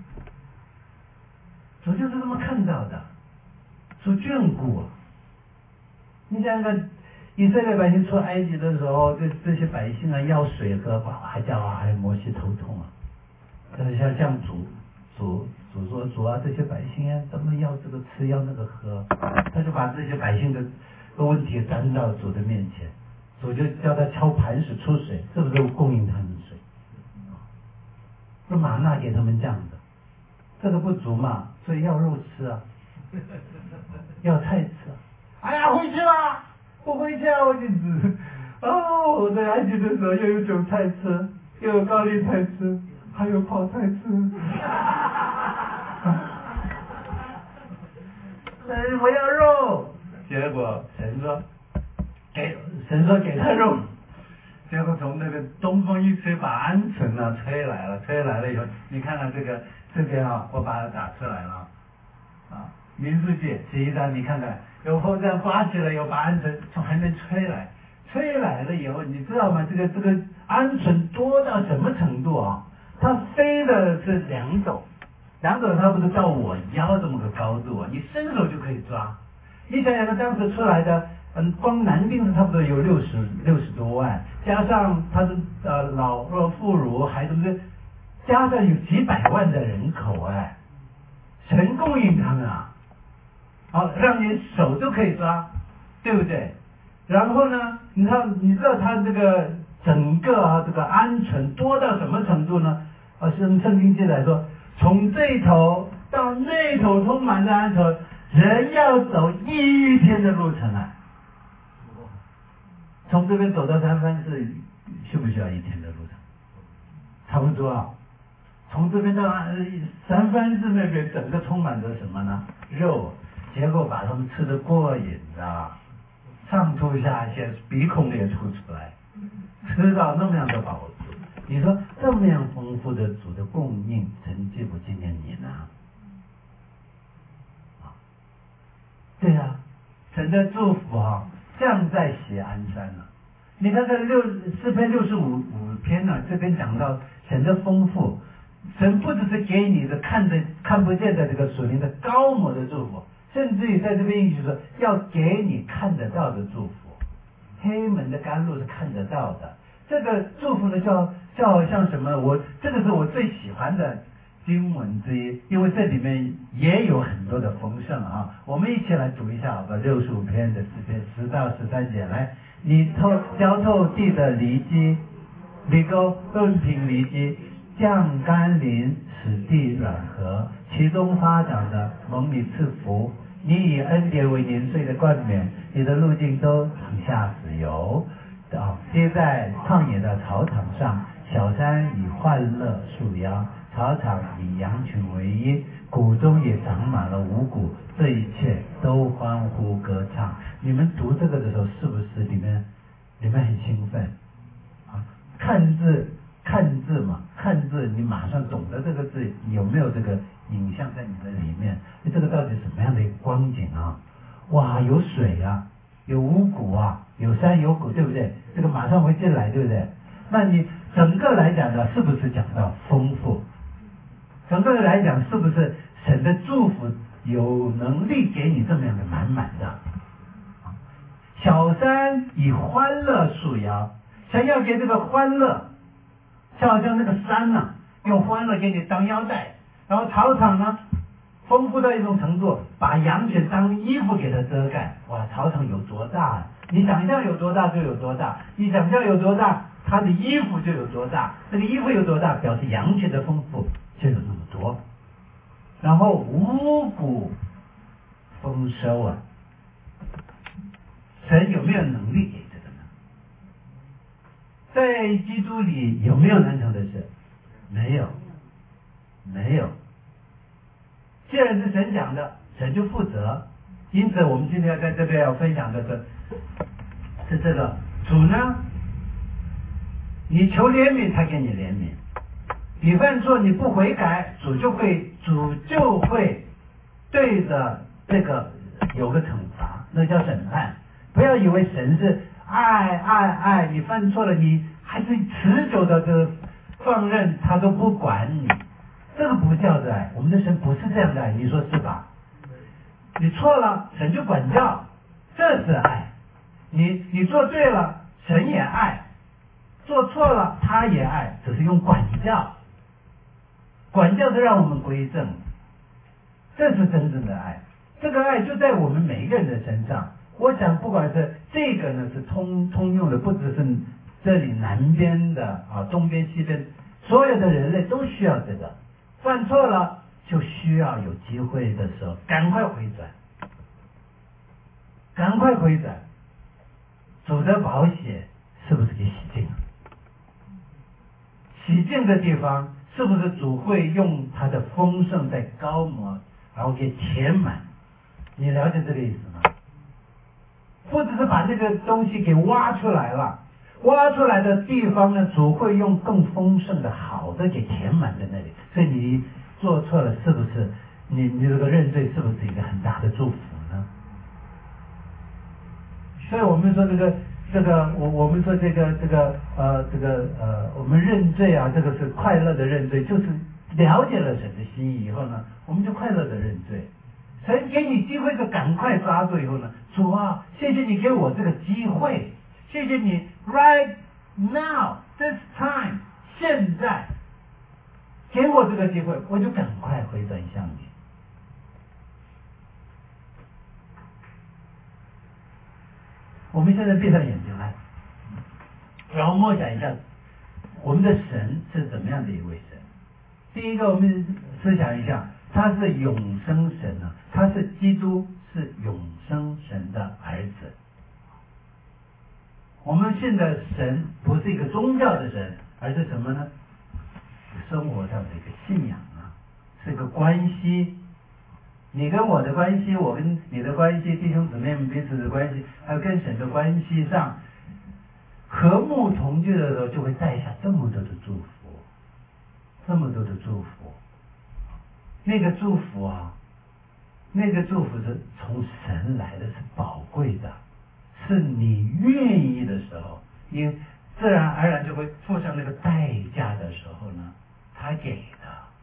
主就是这么看到的，主眷顾啊！你想想看，以色列百姓出埃及的时候，这些百姓啊要水喝，还叫还摩西头痛啊！但是像主说主啊，这些百姓啊，怎么要这个吃要那个喝？他就把这些百姓的问题担到主的面前， 主就叫他敲磐石出水，是不是供应他们水？是玛纳给他们降的，这个不足嘛，所以要肉吃啊，要菜吃啊。哎呀，回去啦！不回去啊，我就我在埃及的时候又有韭菜吃，又有高丽菜吃，还有泡菜吃。我要肉，结果神说给他肉，结果从那个东风一吹，把鹌鹑啊吹来了以后，你看看这边啊，我把它打出来了啊，民数记11章，你看看有风这样刮起来，有把鹌鹑从海边吹来了以后，你知道吗？这个鹌鹑多到什么程度啊？它飞的是2斗差不多到我腰这么个高度啊，你伸手就可以抓。你想想看，当时出来的，光男丁是差不多有60多万，加上他的老弱妇孺，还什么的，加上有几百万的人口哎，神供应他们啊，让你手都可以抓，对不对？然后呢，你知道他这个整个这个鹌鹑多到什么程度呢？圣经记载说，从这头到那头充满着鹌鹑，人要走1天的路程啊。从这边走到三藩市需不需要1天的路程？差不多啊。从这边到三藩市那边，整个充满着什么呢？肉，结果把他们吃得过瘾的，上吐下泻，鼻孔也吐出来，吃到那么样的饱足。你说这么样丰富的主的供应，神纪不纪念你呢？对啊，神的祝福降在锡安山了。你看这诗篇65篇呢，这边讲到神的丰富，神不只是给你的看不见的这个属灵的高模的祝福，甚至于在这边意思说要给你看得到的祝福。黑门的甘露是看得到的，这个祝福呢叫像什么？这个是我最喜欢的经文之一，因为这里面也有很多的丰盛啊。我们一起来读一下好吧，65篇的诗篇10到13节，来，你浇透地的犁机，犁沟润平犁机，降甘霖使地软和，其中发长的蒙你赐福，你以恩典为年岁的冠冕，你的路径都停下死油。接在旷野的草场上，小山以欢乐束腰，草场以羊群为衣，谷中也长满了五谷，这一切都欢呼歌唱。你们读这个的时候，是不是里面很兴奋啊？看字嘛，看字你马上懂得这个字有没有这个影像在你的里面？这个到底什么样的一个光景啊？哇，有水啊，有五谷啊，有山有谷，对不对？这个马上会进来，对不对？那你整个来讲呢，是不是讲到丰富？整个来讲，是不是神的祝福有能力给你这么样的满满的？小山以欢乐束腰，神要给这个欢乐，就好像那个山呢，用欢乐给你当腰带，然后草场呢，丰富到一种程度，把羊群当衣服给它遮盖。哇，草场有多大？你想象有多大就有多大，你想象有多大，它的衣服就有多大，这个衣服有多大，表示羊群的丰富就有那么多。然后五谷丰收啊，神有没有能力给这个呢？在基督里有没有难成的事？没有。既然是神讲的，神就负责。因此我们今天要在这边要分享的是这个主呢，你求怜悯他给你怜悯，你犯错你不悔改，主就会对着这个有个惩罚，那叫审判。不要以为神是爱，你犯错了你还是持久的这个放任他都不管你，这个不叫做爱。我们的神不是这样的爱，你说是吧？你错了神就管教，这是爱。你做对了神也爱，做错了他也爱，只是用管教是让我们归正，这是真正的爱。这个爱就在我们每一个人的身上， 我想不管是这个呢是通用的，不只是这里南边的东边西边，所有的人类都需要这个。犯错了就需要有机会的时候赶快回转，赶快回转。主的宝血是不是给洗净了？洗净的地方是不是主会用他的丰盛在高摩，然后给填满？你了解这个意思吗？不只是把这个东西给挖出来了，挖出来的地方呢，主会用更丰盛的好的给填满在那里。所以你做错了，是不是你这个认罪是不是一个很大的祝福呢？所以我们说我们说我们认罪啊，这个是快乐的认罪，就是了解了神的心意以后呢，我们就快乐的认罪。神给你机会就赶快抓住以后呢，主啊，谢谢你给我这个机会，谢谢你 right now this time 现在给我这个机会，我就赶快回转向你。我们现在闭上眼睛来，然后默想一下我们的神是怎么样的一位神。第一个，我们思想一下，他是永生神啊，他是基督，是永生神的儿子。我们信的神不是一个宗教的神，而是什么呢？生活上的一个信仰啊，是个关系。你跟我的关系，我跟你的关系，弟兄姊妹们彼此的关系，还有跟神的关系上和睦同居的时候，就会带下这么多的祝福，这么多的祝福。那个祝福啊，那个祝福是从神来的，是宝贵的，是你愿意的时候，你自然而然就会付上那个代价的时候呢，他给的。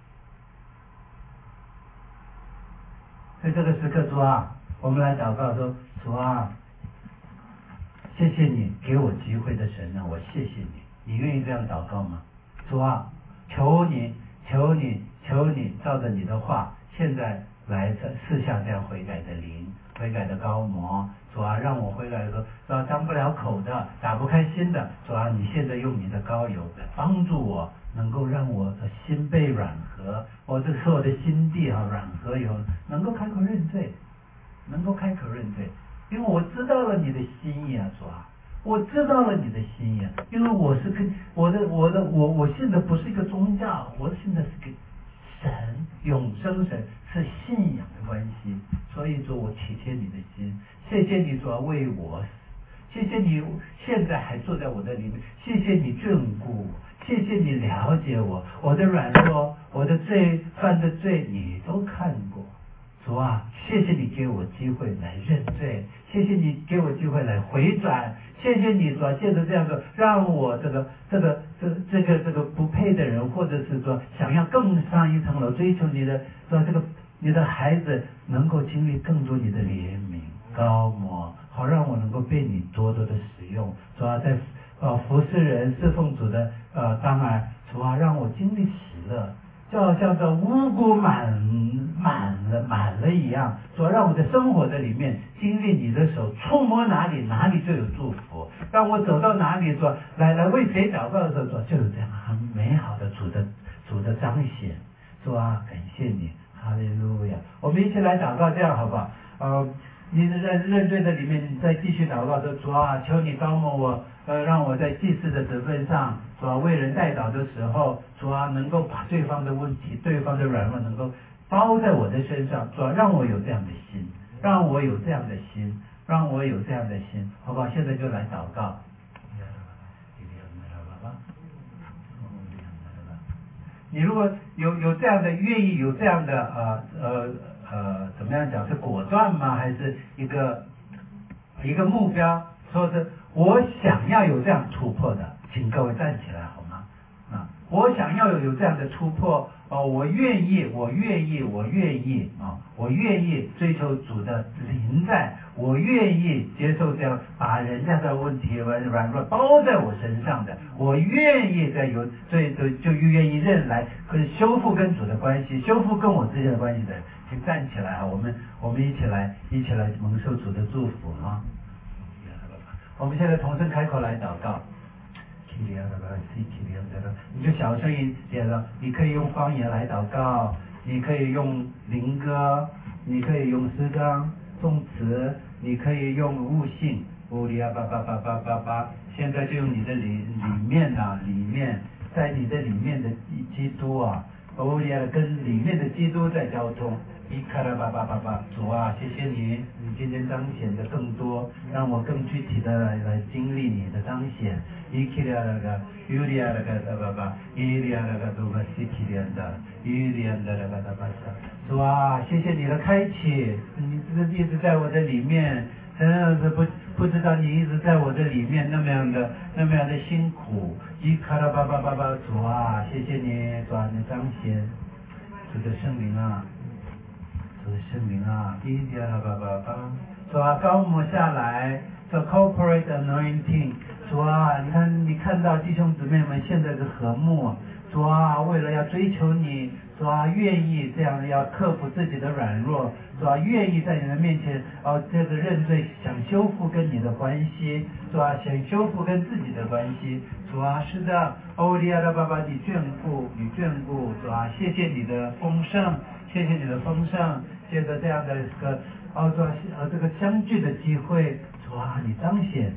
所以这个时刻，主啊，我们来祷告说，主啊，谢谢你给我机会的神啊，我谢谢你。你愿意这样祷告吗？主啊，求你照着你的话，现在来赐下这样悔改的灵，悔改的高摩。主啊，让我悔改的时候，主啊，张不了口的，打不开心的，主啊，你现在用你的膏油来帮助我，能够让我的心被软和，我的心地软和以后，能够开口认罪，能够开口认罪，因为我知道了你的心意啊，主啊，我知道了你的心意啊，因为我是跟我信的不是一个宗教，我信的是个神，永生神，是信仰的关系，所以说我体贴你的心，谢谢你主要为我死，谢谢你现在还坐在我的里面，谢谢你眷顾我，谢谢你了解我，我的软弱，我的罪犯的罪你都看过。主啊，谢谢你给我机会来认罪，谢谢你给我机会来回转，谢谢你主啊，借着这样的让我这个不配的人，或者是说想要更上一层楼追求你的说你的孩子能够经历更多你的怜悯高摩，好让我能够被你多多的使用。主啊，在服侍人侍奉主的当然主啊，让我经历喜乐，就好像这五谷满了一样，主要让我在生活的里面经历你的手，触摸哪里就有祝福，让我走到哪里说来为谁祷告的时候说就有这样很美好的主的彰显。主啊，感谢你，哈利路亚！我们一起来祷告，这样好不好？你在认罪的里面，你再继续祷告说，主啊，求你高摩我，让我在祭祀的职分上，主啊，为人代祷的时候，主啊，能够把对方的问题、对方的软弱能够包在我的身上，主啊，让我有这样的心，让我有这样的心，让我有这样的心，好不好？现在就来祷告。你如果有这样的愿意，有这样的怎么样讲，是果断吗？还是一个目标？说是我想要有这样突破的，请各位站起来好吗？ 我想要有这样的突破我愿意追求主的临在，我愿意接受这样把人家的问题软弱包在我身上的，我愿意就愿意来修复跟主的关系，修复跟我之间的关系的，请站起来我们一起来蒙受主的祝福我们现在同声开口来祷告。你就小声一点了，你可以用方言来祷告，你可以用灵歌，你可以用诗章颂词，你可以用悟性现在就用你的里面在你的里面的基督跟里面的基督在交通主啊，谢谢你今天彰显的更多，让我更具体的来经历你的彰显。主啊，谢谢你的开启，你一直在我的里面，真的是不知道你一直在我的里面那么样的辛苦。主啊，谢谢你，主啊，你彰显主的圣灵啊。圣灵啊，主啊，高摩下来，主 corporate anointing， 主啊，你看到弟兄姊妹们现在的和睦，主啊，为了要追求你，主啊，愿意这样要克服自己的软弱，主啊，愿意在你的面前这个认罪，想修复跟你的关系，主啊，想修复跟自己的关系，主啊，是的，你眷顾，主啊，谢谢你的丰盛，谢谢你的丰盛。借着这样的一个这个相聚的机会，主啊，你彰显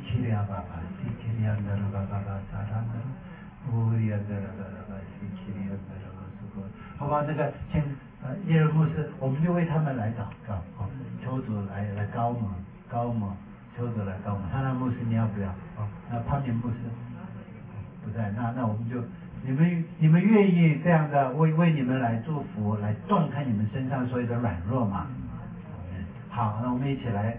好吧，那个叶仁牧师，我们就为他们来祷告求主来高摩，求主来高摩。他那牧师你要不要那潘明牧师不在，那我们就你们愿意这样的为你们来祝福，来断开你们身上所有的软弱吗？好，那我们一起来。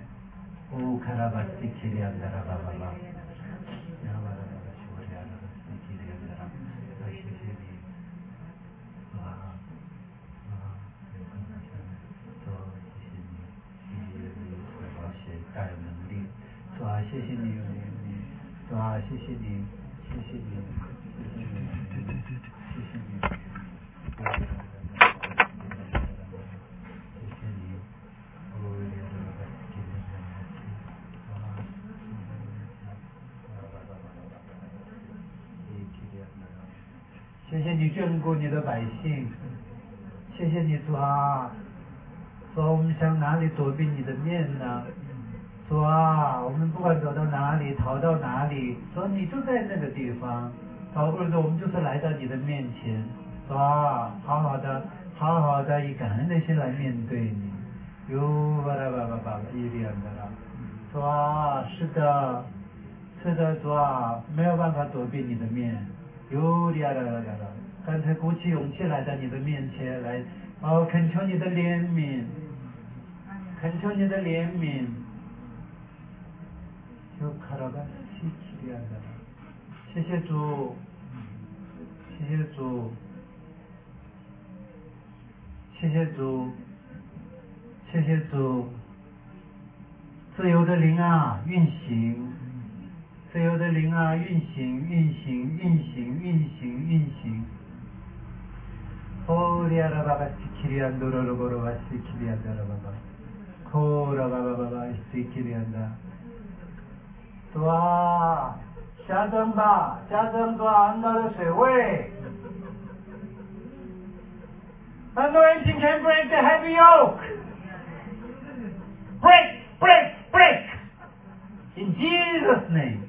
大有能力，主啊，谢谢你，主啊，谢谢你，谢谢你，谢谢你，谢谢你，谢谢你眷顾你的百姓，谢谢你主啊，主啊，我们向哪里躲避你的面呢？主啊，我们不管走到哪里，逃到哪里，主啊，你就在那个地方。或者说我们就是来到你的面前，主啊，好好的以感恩的心来面对你。主啊，是的，主啊，没有办法躲避你的面。干脆鼓起勇气来到你的面前来，恳求你的怜悯，恳求你的怜悯。谢谢主，谢谢主，谢谢主，谢谢主。自由的灵啊，运行，自由的灵啊，运行。主啊，加增吧，加增主啊，恩膏的水位。Anointing can break the heavy yoke. Break. In Jesus' name.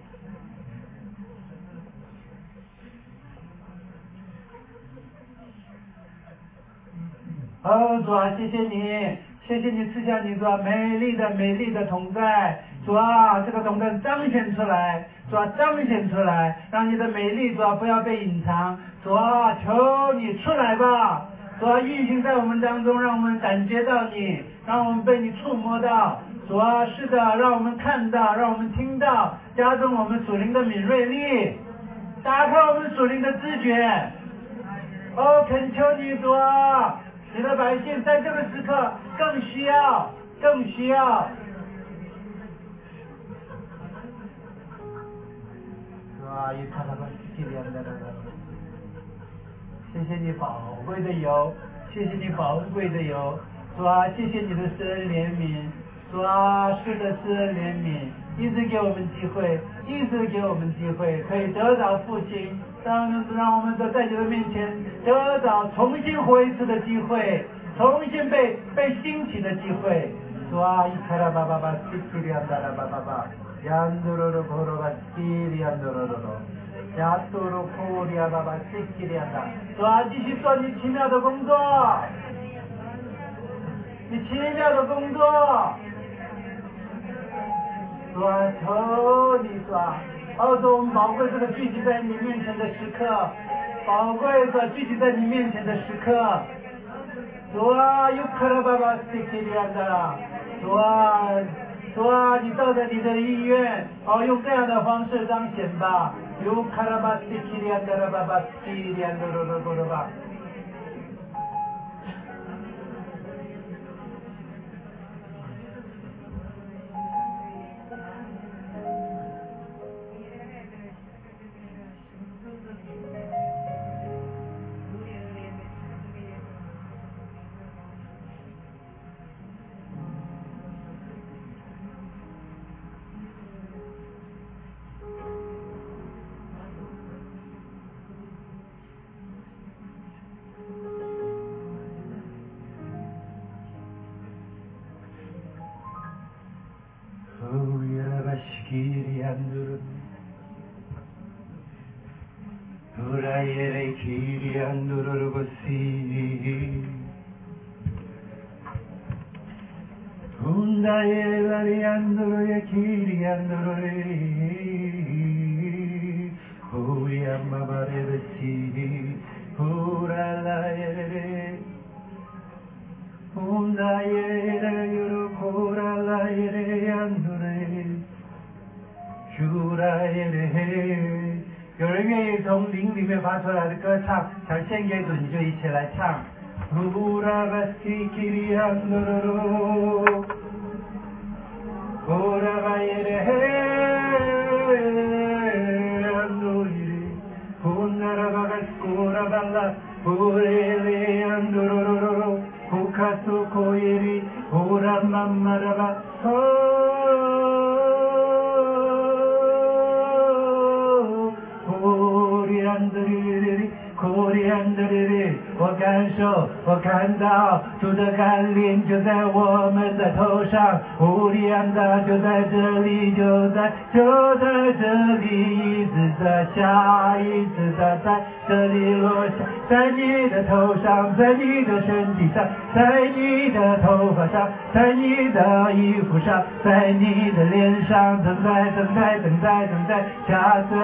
主啊，谢谢你赐下你主啊美丽的同在，主啊，这个同在彰显出来，主啊，彰显出来，让你的美丽主啊不要被隐藏，主啊，求你出来吧，主啊，运行在我们当中，让我们感觉到你，让我们被你触摸到，主啊，是的，让我们看到，让我们听到，加重我们属灵的敏锐力， 打开我们属灵的知觉。哦，恳求你主啊，你的百姓在这个时刻更需要。啊，一看他们激烈的，谢谢你宝贵的油，谢谢你宝贵的油，主啊，谢谢你的施恩怜悯，主啊，是的施恩怜悯，一直给我们机会，可以得到复兴，让我们在你的面前得到重新活一次的机会，重新被兴起的机会。主啊，一卡拉巴巴巴，西西里安达拉巴巴巴。Yandururu koroba siri yandururu Yaturu koria baba sikiri yanda 主啊，继续做你奇妙的工作，主啊，求你主啊，主我们宝贵这个聚集在你面前的时刻，主啊，有可能爸爸sikiri yanda 主啊，你照着你的意愿，用这样的方式彰显吧。有卡拉巴西基利安德拉巴巴西利安德罗罗罗罗巴。有人愿意从灵里面发出来的歌唱，想献给主，你就一起来唱。我感受，我看到主的甘霖就在我们的头上，乌里安达就在这里，就在这里，一直在下，一直在这里落下，在你的头上，在你的身体上，在你的头发上，在你的衣服上，在你的脸上，等待加增。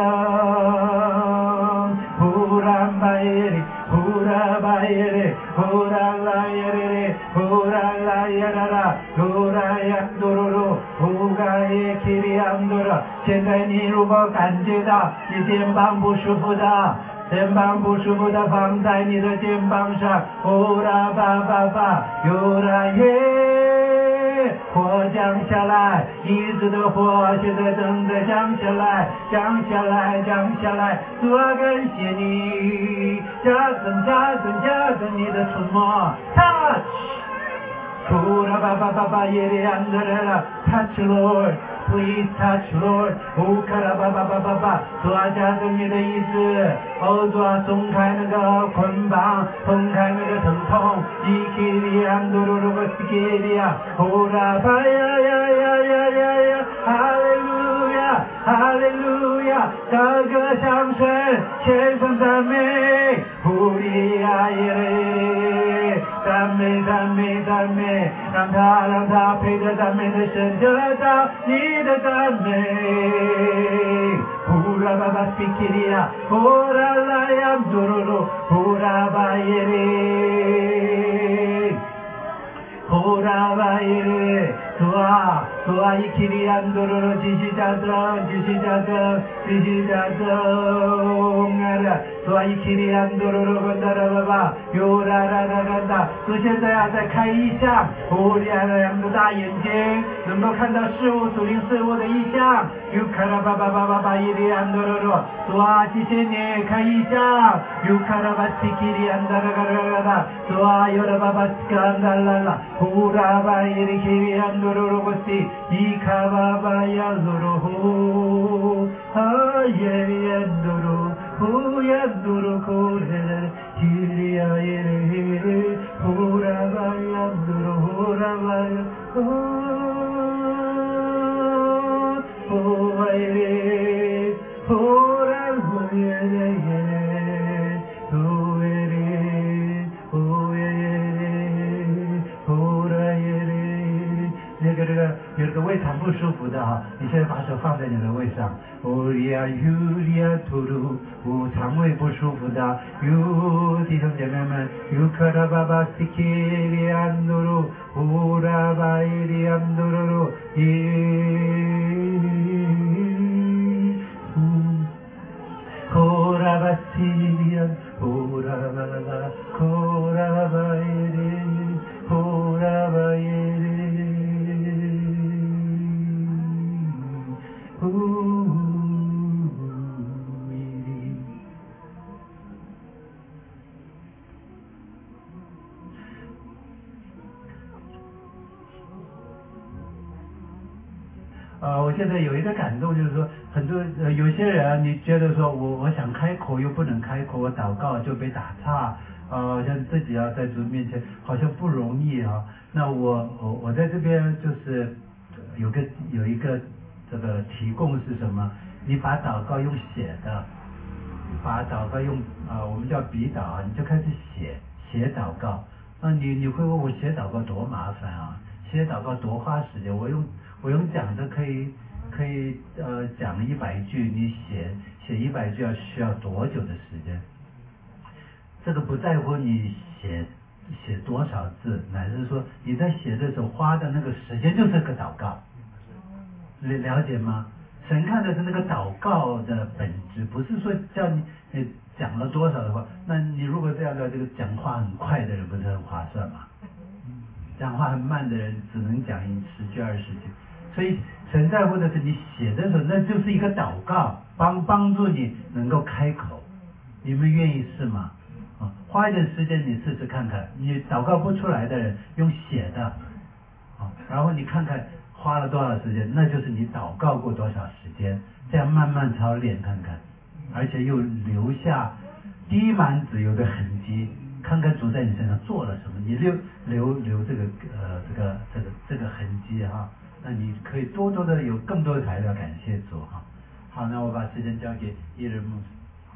呼啦巴耶里，呼啦巴耶里，呼啦啦耶里，呼啦啦耶啦啦，呼啦呀嘟噜噜，呼嘎耶基里安嘟噜。现在你如果感觉到你肩膀不舒服的放在你的肩膀上，呼啦吧吧吧，呼啦耶，火降下来，一直的火现在正在降下来，主啊，感谢你，加增你的触摸 ，touch， 呼啦吧吧吧吧耶里安德拉 ，touch Lord。Please touch Lord， 卡拉巴巴巴巴巴，主啊，加增你的意思，主啊，松开那个捆绑，松开那个疼痛，伊基里安嘟噜噜个斯基里亚，呼啦巴呀，哈利路亚，高歌向神，献上赞美，呼利亚耶嘞，赞美，让他配着赞美的神得到你的赞美，呼啦巴巴斯基里亚，呼啦啦呀嘟噜噜，呼啦巴耶嘞，呼啦巴耶嘞，主啊，伊基里安嘟噜噜，继续加增， 西达宗啊啦，所以起里安多罗罗gond达拉巴巴，尤拉拉拉拉达，所以现在啊在开意象，乌里亚两个大眼睛，能够看到事物属灵事物的意象，尤卡拉巴巴巴巴巴伊里安多罗罗，所以谢谢你开意象，尤卡拉巴西基里安达拉拉拉拉，所以尤拉巴巴斯坎达拉拉，乌拉巴伊里基里安多罗罗古西，伊卡巴巴亚罗罗呼，啊耶耶多罗。Huyaduru kore, kiriya yere, hurabaya duru hurabaya, oh yere, hurabaya yere, oh yere, oh yere, hurabaya yere， 有个胃肠不舒服的哈，你现在把手放在你的胃上。肠胃不舒服的，弟兄姐妹们，卡拉巴巴西基里安多鲁，乌拉巴伊里安多鲁，乌拉巴西里安，乌拉巴拉，乌拉巴伊里，乌拉巴伊里。我现在有一个感动，就是说，很多有些人，你觉得说我想开口又不能开口，我祷告就被打岔，好像自己要在主面前好像不容易啊。那我在这边就是有一个这个提供是什么？你把祷告用写的，把祷告用我们叫笔祷啊，你就开始写祷告。那你会问我写祷告多麻烦啊？写祷告多花时间？我用讲的可以讲100句，你写100句需要多久的时间？这个不在乎你写多少字，乃是说你在写的时候花的那个时间就是个祷告，了解吗？神看的是那个祷告的本质，不是说叫你讲了多少的话。那你如果这样的这个讲话很快的人不是很划算吗？讲话很慢的人只能讲10句20句。所以神在乎的是你写的时候，那就是一个祷告，帮助你能够开口。你们愿意试吗？花一点时间你试试看看，你祷告不出来的人用写的，然后你看看花了多少时间，那就是你祷告过多少时间，这样慢慢操练看看，而且又留下滴满子油的痕迹，看看主在你身上做了什么，你留这个痕迹哈。那你可以多多的有更多的材料感谢主哈。好，那我把时间交给伊人牧师。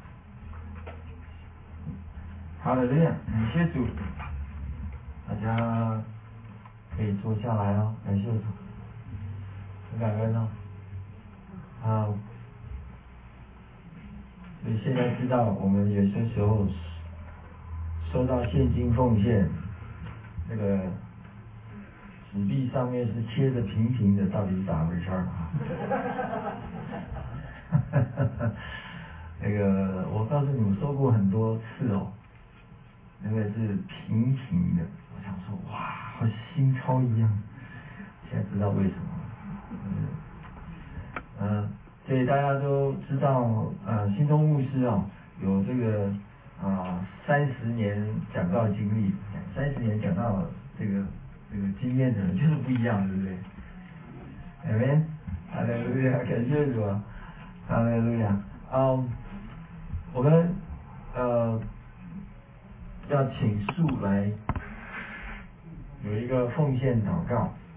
好的，这样感谢主，大家可以坐下来哦，感谢主，很感恩哦。所以现在知道我们有些时候收到现金奉献，那个纸币上面是切的平平的，到底是咋回事啊？那个我告诉你，我收过很多次哦，那个是平平的，我想说哇，好新钞一样。现在知道为什么？所以大家都知道，新东牧师哦，有这个30年讲道经历，30年讲道这个经验的人就是不一样，对不对？Amen，哈利路亚，感谢主啊，哈利路亚。我们要请树来有一个奉献祷告。